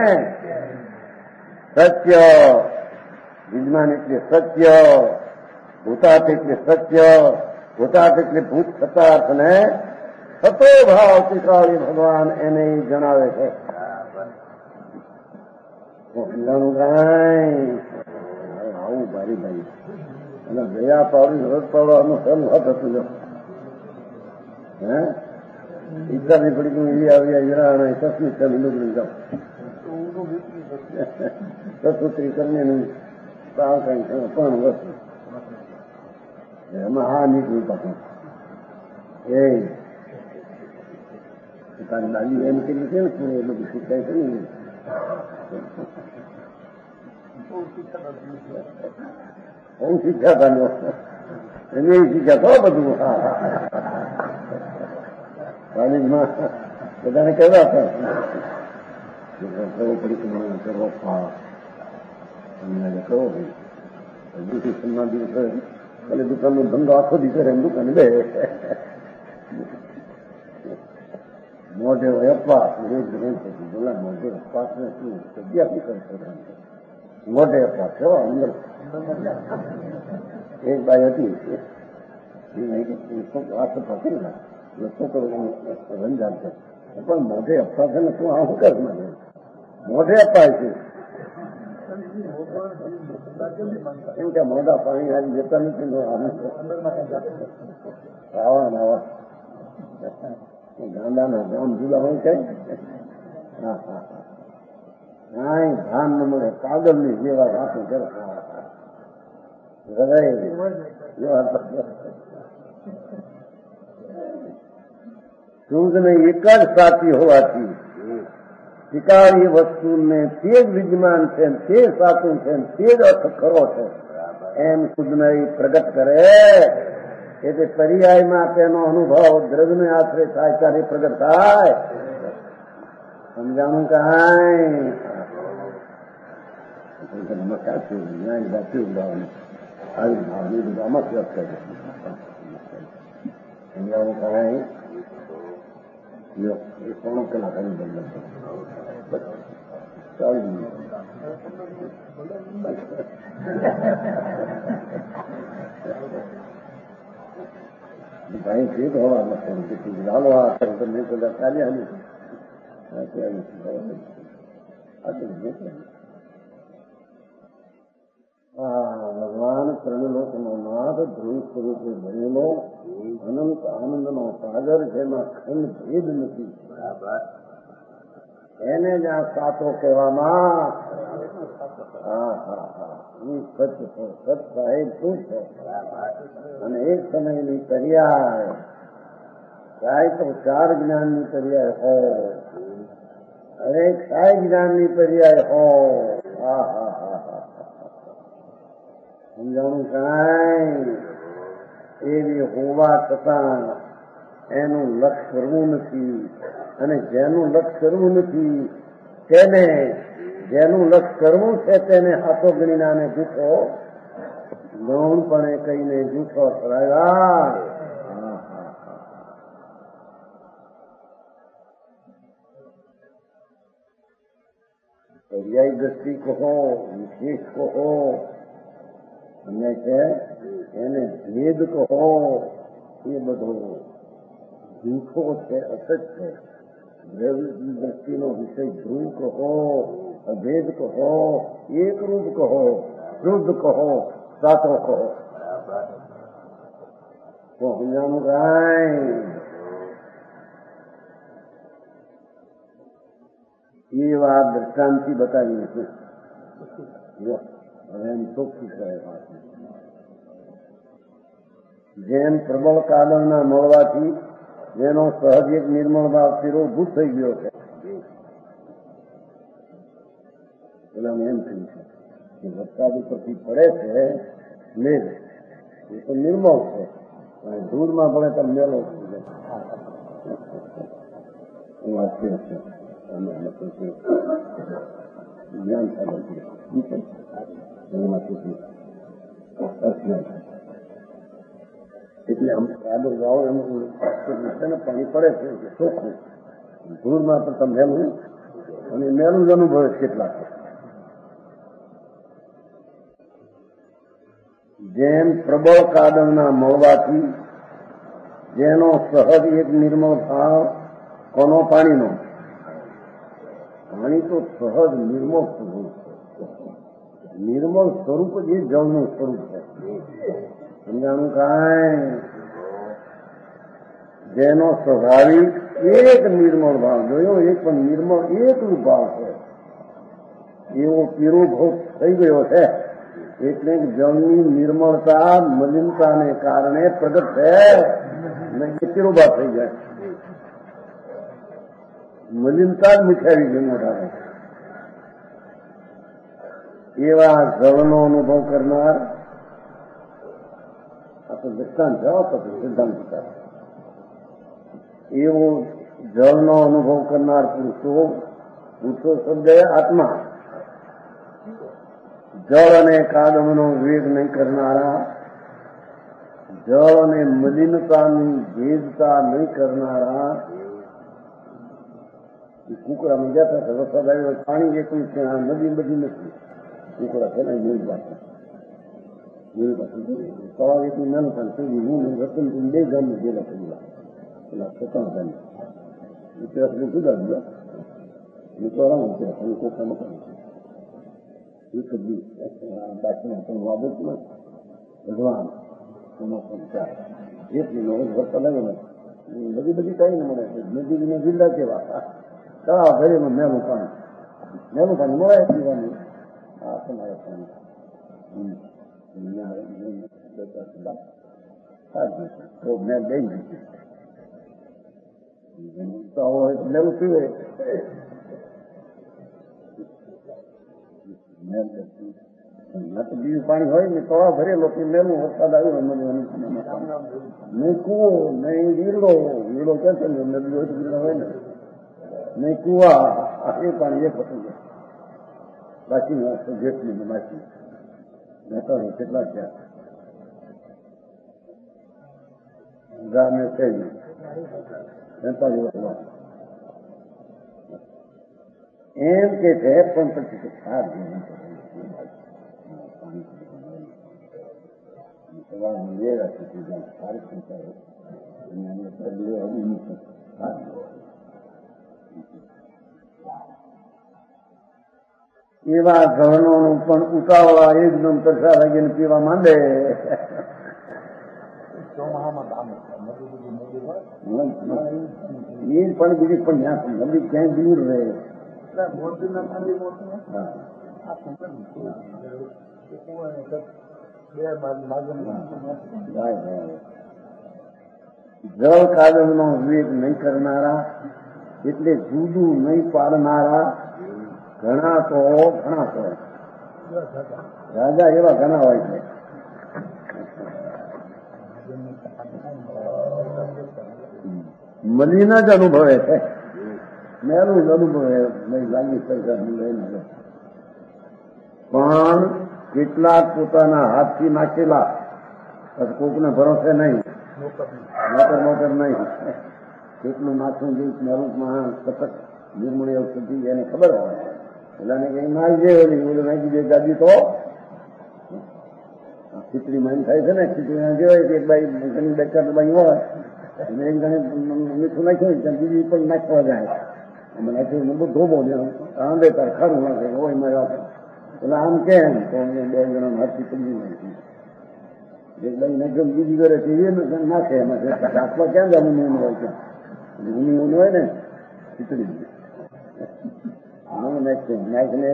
સત્ય. વિદ્યમાન એટલે સત્ય, ભૂતાત એટલે સત્ય, ભૂતાત એટલે ભૂત થતા ને સતો ભાવ ત્રિકાળી ભગવાન એને જણાવે છે. આવું ભારી ભાઈ અને ગયા પાડી રદ પાડવાનું સર વાત હતું. હે ઈચ્છાની પડી તું એ આવ્યા હિરાણ સસ્મી ચાલી ડુગરી જાઓ સસુત્રી કરીને સાવ કઈ પણ વસ્તુ એમાં હા નીકળ્યું પાછું. એ તારી દાદી એમ કરી છે ને એ બધું શીખાય છે ને હું શીખ્યા એને શીખ્યા તો બધું. કોલેજમાં બધાને કહેવા હતા પરિક્રમણ કરો કરો ભાઈ સન્માન દિવસે ભલે દુકાનનો ધંધો આખો દિવસે એમ દુકાને બે મોઢે અપવાસ બોલા મોઢે અપવાસ ને શું જગ્યા બી કરશે મોઢે અપવાસ કેવા અંદર એક બાઈ હતી વાત પકડી ના છોકરો રંજાન છે પણ મોઢે અપવાસ છે ને શું આ શું કર મોઢે અપાય છે એમ કે મોઢા પાણી આવી જતા નથી આવા નાવા ગાંડાના ગામ જુદા હોય છે. હા હા કાંઈ ભાન ન મળે કાગળની જેવા વાતો કરતા હૃદય શુદ્ધને એક જ સાચી હોવાથી શિકારી વસ્તુને તે જ વિદ્યમાન છે તે સાચું છે તે જ અર્થ ખરો છે એમ શુદ્ધને પ્રગટ કરે. એટલે પર્યાયમાં તેનો અનુભવ દ્રવ્યને આશ્રય થાય ત્યારે પ્રગટ થાય. સમજાણું કાંઈ. નમસ્કાર છું આવી ભાવની બધું આમાં વ્યક્ત કરે. સમજાણું કાંઈ. लो ये कौन कलाकारी बन जाते 40 मिनट भाई ठीक होगा किसी डालो आकर तो नहीं तो दर्शा लिया नहीं भगवान प्रणलोक નો નાદ ધ્રુવ સ્વરૂપે ભરેલો અનંત આનંદનો સાગર જેમાં ખંડ ભેદ નથી એને જ આ સાચો કહેવામાં સત છો સત સાહેબ શું છે અને એક સમયની પર્યાય સાહેબ તો 4 જ્ઞાનની પર્યાય હોય હરેક સાહેબ જ્ઞાનની પર્યાય હોય સમજાણું કાંઈ એવી હોવા છતાં એનું લક્ષ કરવું નથી અને જેનું લક્ષ કરવું નથી તેને જેનું લક્ષ કરવું છે તેને હાથો ગણીને આને જૂઠો ગૌણપણે કહીને જૂઠો કરાવ્યા પર્યાય દ્રષ્ટિ કહો વિશેષ કહો અને છે એને ભેદ કહો એ બધો જૂઠો છે અસત છે દ્રષ્ટિનો વિષય ધ્રુવ કહો અભેદ કહો એકરૂપ કહો શુદ્ધ કહો સાચો કહો તો સમજાણું કાંઈ એ વાત દ્રષ્ટાંતથી બતાવીએ છીએ હવે એમ ચોખ્ખી કહે વાત જેમ પ્રબળ કાદવના મળવાથી જેનો સહજ એક નિર્મળ ભાવ તિરોભૂત થઈ ગયો છે પેલા એમ થયું છે કે વરસાદ ઉપરથી પડે છે મેઘ એ તો નિર્મળ છે અને ધૂળમાં પડે તો મેલો થઈ જાય વાક્ય છે જ્ઞાન થાય એટલે આમ કાદવ ગાવો એનું પાણી પડે છે ચોખ્ખું ધૂળમાં પણ તમે મેલું અને મેલું જ અનુભવે કેટલા છે જેમ પ્રબળ કાદવના મળવાથી જેનો સહજ એક નિર્મળ ભાવ કોનો પાણીનો પાણી તો સહજ નિર્મળ સ્વરૂપ નિર્મળ સ્વરૂપ જ એ જળનું સ્વરૂપ છે સમજાણું કાંઈ જેનો સ્વાભાવિક એક નિર્મળ ભાવ જોયો એક પણ નિર્મળ એકરૂપ ભાવ છે એવો તિરોભવ થઈ ગયો છે એટલે જળની નિર્મળતા મલિનતાને કારણે પ્રગટ છે ને એ તિરોભા થઈ જાય મલિનતા જ મુખ્યાવી ગઈ મોટા એવા જળનો અનુભવ કરનાર આ તો દૃષ્ટાંત જાઓ પછી સિદ્ધાંત એવો જળનો અનુભવ કરનાર પુરુષો શબ્દ આત્મા જળ અને કાદવનો વેગ નહીં કરનારા જળ અને મલિનતાની ભેદતા નહીં કરનારા કુકડામાં જતા હતા વરસાદ આવ્યો પાણી એકલું છે આ નદી બધી નથી કુકડા છે ને મૂળ પાસે તળાવ એટલું નાનું પણ થઈ હું રતન 2 ગામ ગયેલા પેલા પોતાના ગામ ઇતિહાસ જુદા જુદા નીકળવાનું છે કોખામાં એક જ બાકીના પણ બાબતમાં ભગવાન એટલી નોંધ વરસાદ આવ્યો ને બધી કઈ ન મળે નદીના જિલ્લા કેવા તળાવ ભરેલું મેલું પાણી મળે પીવાનું આ તમારે પાણી તો મેં દઈ દીધું તો મેલું પીવે બીજું પાણી હોય ને તળાવ ભરેલો મેલું વરસાદ આવ્યો નહીં કૂવો નહીં વીરડો કે છે ને નદી હોય તો વીરડો હોય ને નહીં કુવા એ પાણી એક હતું બાકી જેટલી માછી નતા કેટલા થયા ગામે થઈ 45 વર્ષમાં એમ કે છે, પણ પછી ખાસ જેવું સવારમાં બે રાખી સારી સંખ્યા એવા ધરણોનું પણ ઉતાવળા એકદમ તરસા લાગીને પીવા માંડે. એ પણ બીજી પણ ત્યાં નદી ક્યાંય દૂર રહે. જળ કાદવનો વિવેક નહીં કરનારા, એટલે જુદું નહીં પાડનારા ઘણા તો રાજા એવા ઘણા હોય છે. મલિન જ અનુભવે છે, મેલું જ અનુભવે લાગી સરકાર લઈને. પણ કેટલાક પોતાના હાથથી નાખેલા, કોકને ભરોસે નહીં, નોકર નહીં, કેટલું નાખવું જોઈએ મેલું સતત નિર્મૂળ ઔષધિ એને ખબર હોય. પેલાને કઈ નાખજે, ઓલું નાખી દે દાદી તો ખીચડી માઇન થાય છે ને, ખીચડી ના જેવાય એક બાઈ ઘણી બેકાર બાઈ હોય અને એક ઘણી મીઠું નાખ્યું ત્યાં બીજી પણ નાખવા જાય. અમે નાખ્યું બધું ધોબો આંબે તાર ખારું નાખે હોય મારે એટલે આમ કેમ તો અમે બે જણા હાથથી પડી નાખી. એક બાઈ નાખ્યો બીજી ઘરે છે એ નાખે એમાં રાખવા ક્યાં જાય ઊનું હોય ત્યાં ઊનું હોય ને ખીચડી નાખીને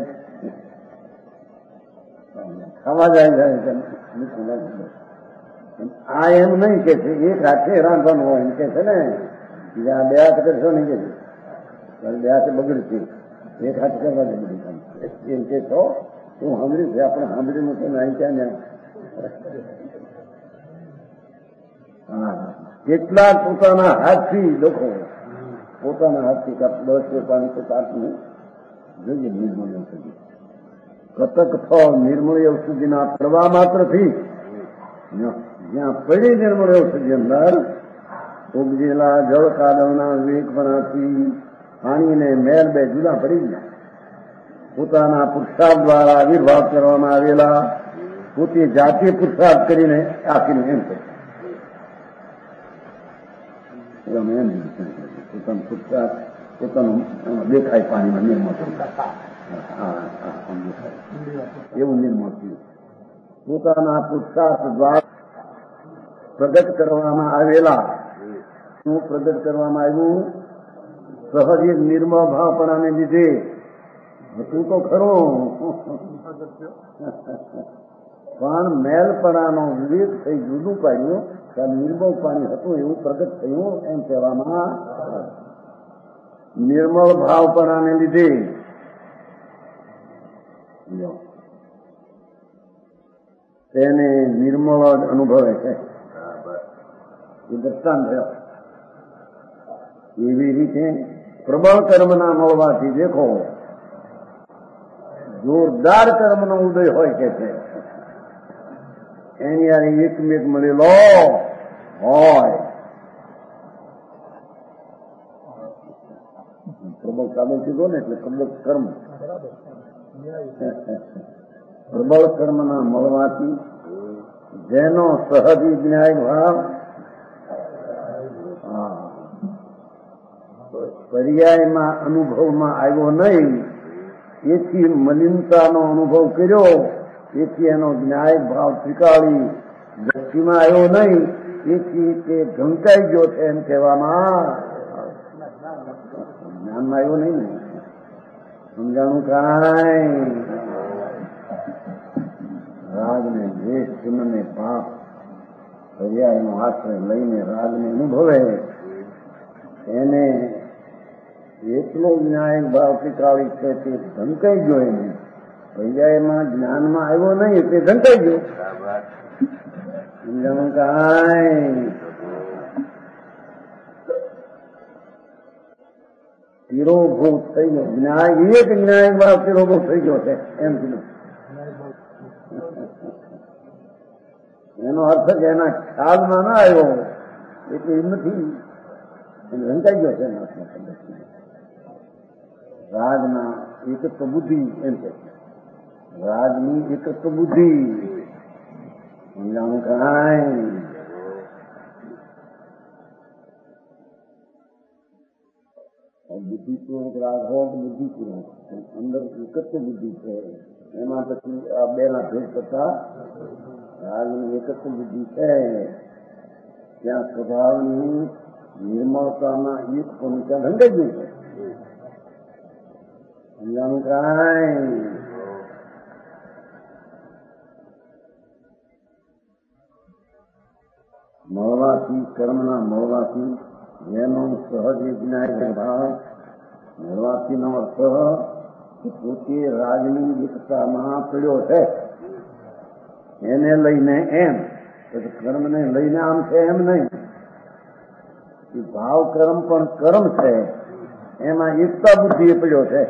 ખાવા જાય મીઠું નાખી. આ એમ નહીં કે છે એક હાથે રાંધવાનું હોય એમ કે છે ને, બીજા બે હાથ કરશો નહીં કે બે હાથે બગડશે, એક હાથ કરવા દે બધું કામ એમ કે છો. હું સાંભળ્યું છે, આપણે સાંભળ્યું નથી અહીં ક્યાં ને. કેટલાક પોતાના હાથથી લોકો પોતાના હાથથી 10 પાણી કાપનું જોઈએ નિર્મળ ઔષધિ. કતક ફળ નિર્મળ ઔષધિના પ્રવાહ માત્રથી જ્યાં પડી નિર્મળ ઔષધિ અંદર ઉપજેલા જળ કાદવના વિવેકપણાથી પાણીને મેલ બે જુદા પડી ગયા. પોતાના પુરુષાર્થ દ્વારા આવિર્ભાવ કરવામાં આવેલા પોતે જાતે પુરુષાર્થ કરીને આપીને એમ કહે પોતાનું પુરુષાર્થ પોતાનું દેખાય પાણીમાં નિર્મળ એવું નિર્મળ થયું. પોતાના પુરુષાર્થ દ્વારા પ્રગટ કરવામાં આવેલા શું પ્રગટ કરવામાં આવ્યું? સહજ નિર્મળ ભાવપણાને લીધે હતું તો ખરું, પણ મેલપણાનો વિવેક થઈ જુદું પાડ્યું કે નિર્મળ પાણી હતું એવું પ્રગટ થયું એમ કહેવામાં. નિર્મળ ભાવપણાને લીધે તેને નિર્મળ જ અનુભવે છે એ દ્રષ્ટાંત થયો. એવી રીતે પ્રબળ કર્મના મળવાથી દેખો જોરદાર કર્મનો ઉદય હોય કે છે એની યાર એકમેક મળેલો હોય. પ્રબળ કાબલ કીધો ને એટલે પ્રબળ કર્મ, પ્રબળ કર્મના મળવાથી જેનો સહજ જ્ઞાય ભાવ પર્યાયમાં અનુભવમાં આવ્યો નહીં, એથી મલિનતાનો અનુભવ કર્યો, એથી એનો જ્ઞાય ભાવ ત્રિકાળી દ્રષ્ટિમાં આવ્યો નહીં, એથી તે ઢંકાઈ ગયો છે એમ કહેવામાં. જ્ઞાનમાં આવ્યો નહીં ને સમજાણું કાંઈ. રાગને દ્વેષ ચિહ્નને પાપ પર્યાયનો આશ્રય લઈને રાગને અનુભવે એને એટલો ન્યાય ભાવ ત્રિકાળી છે તે ઢંકાઈ ગયો. એને પર્યાયમાં જ્ઞાનમાં આવ્યો નહીં તે ઢંકાઈ ગયો. સમજાણું કાંઈ. તિરોભૂત થઈ ગયો ન્યાય, એક ન્યાય ભાવ તિરોભૂત થઈ ગયો છે એમ કીધું. એનો અર્થ કે એના ખ્યાલમાં ના આવ્યો એટલે એમ નથી, એને ઢંકાઈ ગયો છે. રાગના એકત્વ બુદ્ધિ એમ કે રાજની એકત્વ બુદ્ધિ સમજાણું કાંઈ બુદ્ધિપૂર્વક રાગ હોય તો બુદ્ધિપૂર્વક અંદર એકત્વ બુદ્ધિ છે એમાં પછી આ બે ના ભેદ કરતા રાજની એકત્વ બુદ્ધિ છે ત્યાં સ્વભાવની નિર્મળતાના એક પણ ત્યાં ઢંકાઈ ગયું છે સમજાણું કાંઈ મળવાથી કર્મના મળવાથી જેનો સહજ વિજ્ઞાન ભાવ મળવાથીનો અર્થ પોતે રાજની એકતામાં પડ્યો છે એને લઈને એમ કર્મને લઈને આમ છે એમ નહીં ભાવ કર્મ પણ કર્મ છે એમાં એકતા બુદ્ધિ એ પડ્યો છે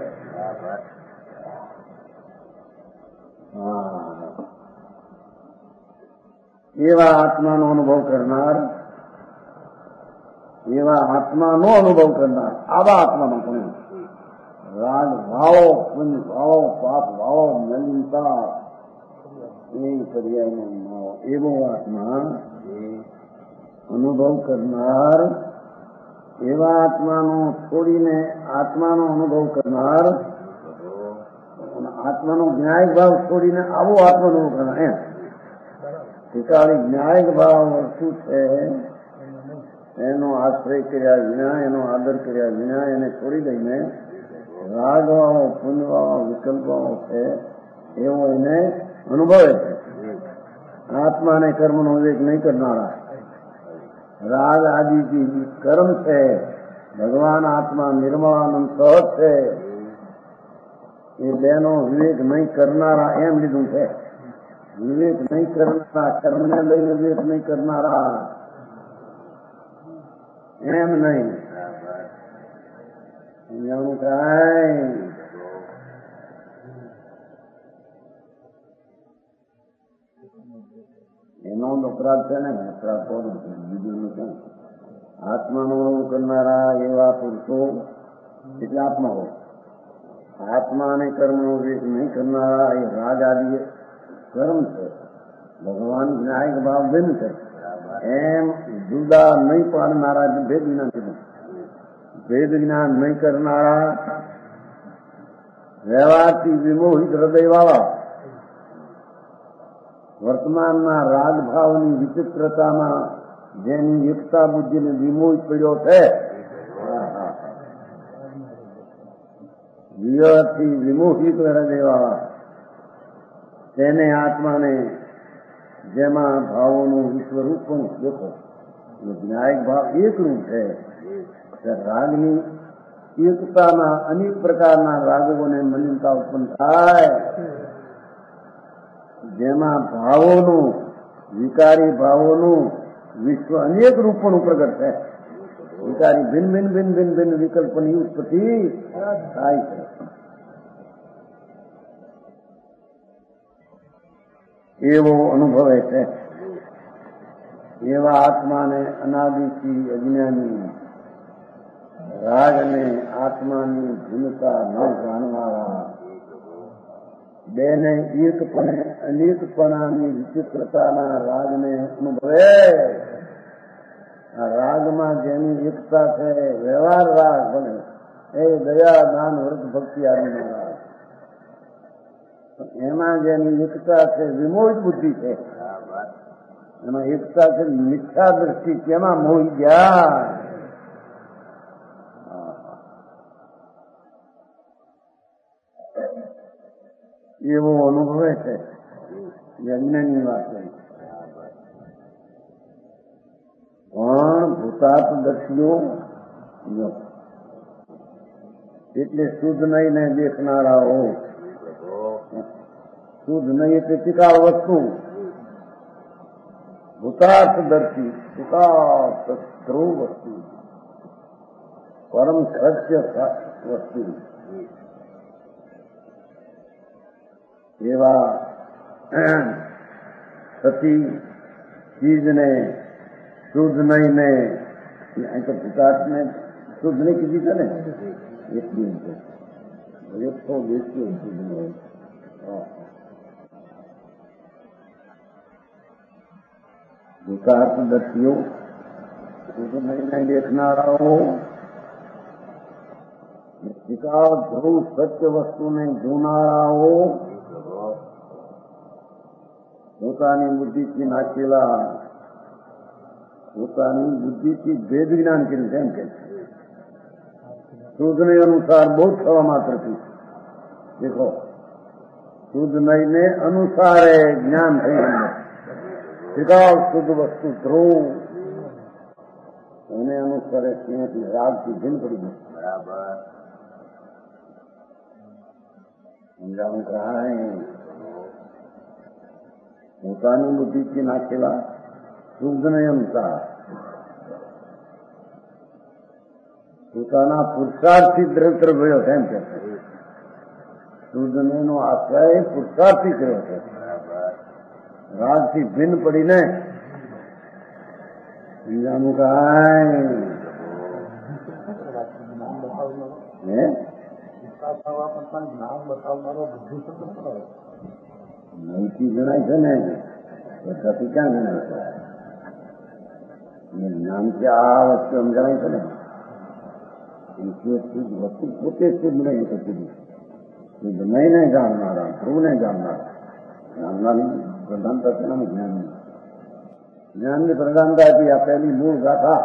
એવા આત્માનો અનુભવ કરનાર આવા આત્માનો પણ રાગ ભાવો પુંજ ભાવો પાપ ભાવો નલિનતા એ પર્યાયનો એવો આત્મા અનુભવ કરનાર એવા આત્માનો છોડીને આત્માનો અનુભવ કરનાર આત્માનો જ્ઞાયક ભાવ છોડીને આવો આત્માનો અનુભવ કરનાર એમ ઠીકાળી જ્ઞાયક ભાવ શું છે એનો આશ્રય કર્યા વિના એનો આદર કર્યા વિના એને છોડી દઈને રાગવાઓ પુંજવાઓ વિકલ્પવાઓ છે એવો એને અનુભવે છે આત્માને કર્મનો વિવેક નહીં કરનારા રાગ આદિથી કર્મ છે ભગવાન આત્મા નિર્મળાનંદ સહજ છે એ બેનો વિવેક નહીં કરનારા એમ લીધું છે વિવેક નહીં કરનારા કર્મને લઈને વિવેક નહીં કરનારા એમ નહીં સમજાણું કાંઈ એનો અપરાધ છે ને અપરાધ કોનો છે બીજું નથી આત્માનો અનુભવ કરનારા એવા પુરુષો એટલે આત્મા હોય આત્મા અને કર્મનો વિવેક નહીં કરનારા એ રાગ આદિ કર્મ છે ભગવાન જ્ઞાયક ભાવ ભિન્ન છે એમ જુદા નહીં પાડનારા ભેદ વિના કીધું ભેદ જ્ઞાન નહીં કરનારા વ્યવહારથી વિમોહિત હૃદય વાળા વર્તમાનના રાગ ભાવની વિચિત્રતામાં જેની એકતા બુદ્ધિને વિમોહિત પડ્યો છે વ્યવહારથી વિમોહિત હૃદય વાળા તેને આત્માને જેમાં ભાવોનું વિશ્વરૂપ પણ દેખો જ્ઞાયક ભાવ એકરૂપ છે રાગની એકતાના અનેક પ્રકારના રાગોને મલિનતા ઉત્પન્ન થાય જેમાં ભાવોનું વિકારી ભાવોનું વિશ્વ અનેક રૂપોનું પ્રગટ છે વિકારી ભિન્ન ભિન્ન ભિન્ન ભિન્ન ભિન્ન વિકલ્પની ઉત્પત્તિ થાય છે એવો અનુભવે છે એવા આત્માને અનાદિથી અજ્ઞાની રાગ અને આત્માની ભૂમિકા ન જાણવાળા બેને એકપણે અનેકપણાની વિચિત્રતાના રાગને અનુભવે આ રાગમાં જેની એકતા છે વ્યવહાર રાગ બને એ દયા દાન વ્રત ભક્તિ આદિનો રાગ એમાં જેની એકતા છે વિમોહિત બુદ્ધિ છે એમાં એકતા છે મિથ્યા દ્રષ્ટિ કેમાં મોહી ગયા એવો અનુભવે છે યજ્ઞની વાત છે પણ ભૂતાત્મદર્શીઓ એટલે શુદ્ધ નહીં ને દેખનારાઓ શુદ્ધ નહીં એટલે તિકાળ વસ્તુ ભૂતાર્થદર્શી તિકાળ ધ્રુવ વસ્તુ પરમ સત્ય વસ્તુ એવા સતી ચીજને શુદ્ધ નહીં ને અહીં તો ભૂતાર્થને શુદ્ધ નહીં કીધી છે ને એટલી એક તો બેસ્યું વિકાસદર્શીઓ નહીં દેખનારાઓ વિકાસ ધ્રુવ સત્ય વસ્તુને જોનારાઓ પોતાની બુદ્ધિથી નાખેલા પોતાની બુદ્ધિથી ભેદ જ્ઞાન કર્યું તેમ કે શુદ્ધ નય અનુસાર બહુ થવા માત્રથી દેખો શુદ્ધ નયને અનુસારે જ્ઞાન થઈ ગયું વિકાસ શુદ્ધ વસ્તુ ધ્રુવ એને અનુસારે સિંહથી રાગથી ભિન્ન પડી ગયું બરાબર સમજાવું કાંઈ પોતાની બુદ્ધિથી નાખેલા શુદ્ધ નય અનુસાર પોતાના પુરુષાર્થથી દ્રવ્ય ગયો તેમ કે શુદ્ધ નયનો આશ્રય પુરુષાર્થથી કર્યો છે રાગથી ભિન્ન પડીને બીજાનું કાંઈ નહીથી ગણાય છે ને બધાથી ક્યાં ગણાય છે જ્ઞાન કે આ વસ્તુ એમ ગણાય છે ને વસ્તુ પોતે શુદ્ધ નહીં થતી શુદ્ધ નહીં જાણનારા ધ્રુવ નહીં જાણનારા જાણનારી પ્રધાનતા છે ને જ્ઞાન જ્ઞાનની પ્રધાનતા હતી આ પહેલી મૂળ ગાથા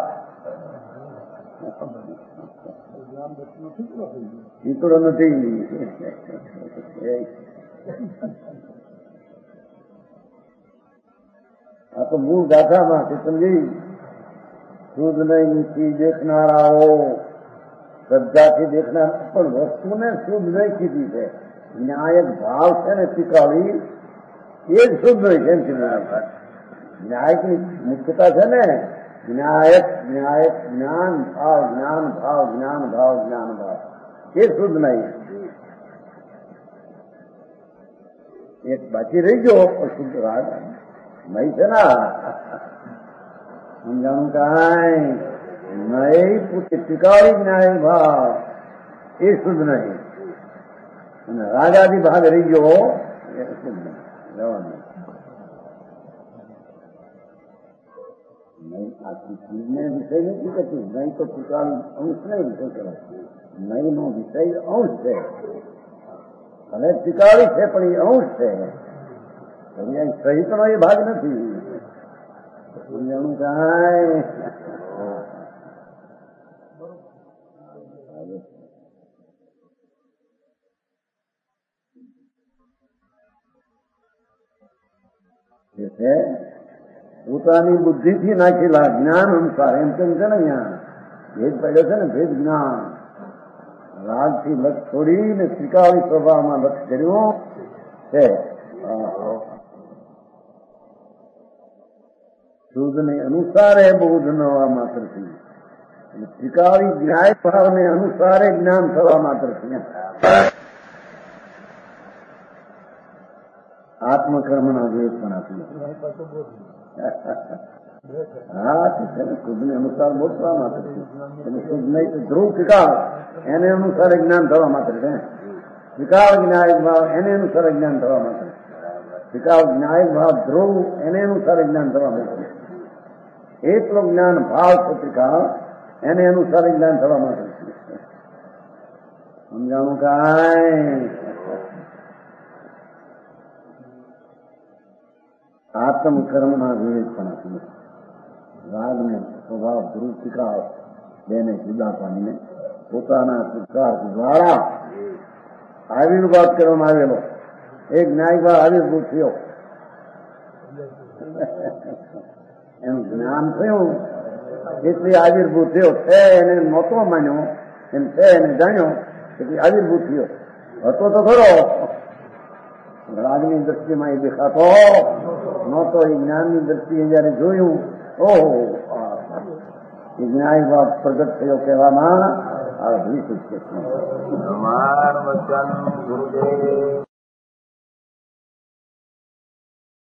ચીકડો નથી આ તો મૂળ ગાથામાં છે સમજી શુદ્ધ નહીં નીતિ દેખનારાઓ શ્રદ્ધાથી દેખનાર પણ વસ્તુને શુદ્ધ નહીં કીધી છે ન્યાયક ભાવ છે ને શીખવાડી એ જ શુદ્ધ નહીં કેમ કીધું ન્યાયકની મુખ્યતા છે ને ન્યાયક ન્યાયક જ્ઞાન ભાવ જ્ઞાન ભાવ જ્ઞાન ભાવ જ્ઞાન ભાવ એ શુદ્ધ નહીં એક બાકી રહી ગયો શુદ્ધ રાગ નહીં છે ને સમજાણું કાંઈ નહીં પૂછે ટીકાળી ન્યાય ભાવ એ શુદ્ધ નહીં અને રાગાદી ભાગ રહી ગયો એ શુદ્ધ નહીં રહેવાનું નહીં આખી ચીજને વિષય નથી કહેતું નહીં તો ટીકાળી અંશ નહીં વિષય કહેવાય નહીં નો વિષય અંશ છે અને ટીકાળી છે પણ એ અંશ છે સહિતનો એ ભાગ નથી સમજાણું કાંઈ પોતાની બુદ્ધિથી નાખેલા જ્ઞાન અનુસાર એમ કેમ છે ને અહીંયા ભેદ પડ્યો છે ને ભેદ જ્ઞાન રાગથી લક્ષ છોડીને ત્રિકાળી સ્વભાવમાં લક્ષ કર્યું છે શુદ્ધને અનુસારે બોધ નવા માત્રથી ત્રિકાળી જ્ઞાય ભાવને અનુસારે જ્ઞાન થવા માત્રથી આત્મકર્મના દ્વેષ પણ આપ્યું હા છે ને શુદ્ધને અનુસાર બોધવા માત્ર એટલે શુદ્ધ નહીં તો ધ્રુવ ત્રિકાળ એને અનુસારે જ્ઞાન થવા માત્ર છે ત્રિકાળ જ્ઞાયક ભાવ એને અનુસારે જ્ઞાન થવા માત્ર ત્રિકાળ જ્ઞાયક ભાવ ધ્રુવ એને અનુસારે જ્ઞાન થવા માત્ર એટલો જ્ઞાન ભાવ છે ત્રિકાળ એને અનુસારે જ્ઞાન થવા માત્ર સમજાણું કાંઈ આત્મકર્મના વિવેક પણ આપ્યું રાગને સ્વભાવ ધ્રુવ ત્રિકાળ બેને જુદા પાડીને પોતાના ત્રિકાળ દ્વારા આવિર્ભાવ કરવામાં આવેલો એક ન્યાયભાવ આવિર્ભૂત થયો એનું જ્ઞાન થયું એટલે આવિર્ભૂત થયો છે એને નહોતો માન્યો એમ છે એને જાણ્યો એટલે આવિર્ભૂત થયો હતો તો ખરો રાગની દ્રષ્ટિમાં એ દેખાતો નહોતો એ જ્ઞાનની દ્રષ્ટિએ જયારે જોયું ઓહો એ જ્ઞાય ભાવ પ્રગટ થયો કહેવામાં આ 20 છે.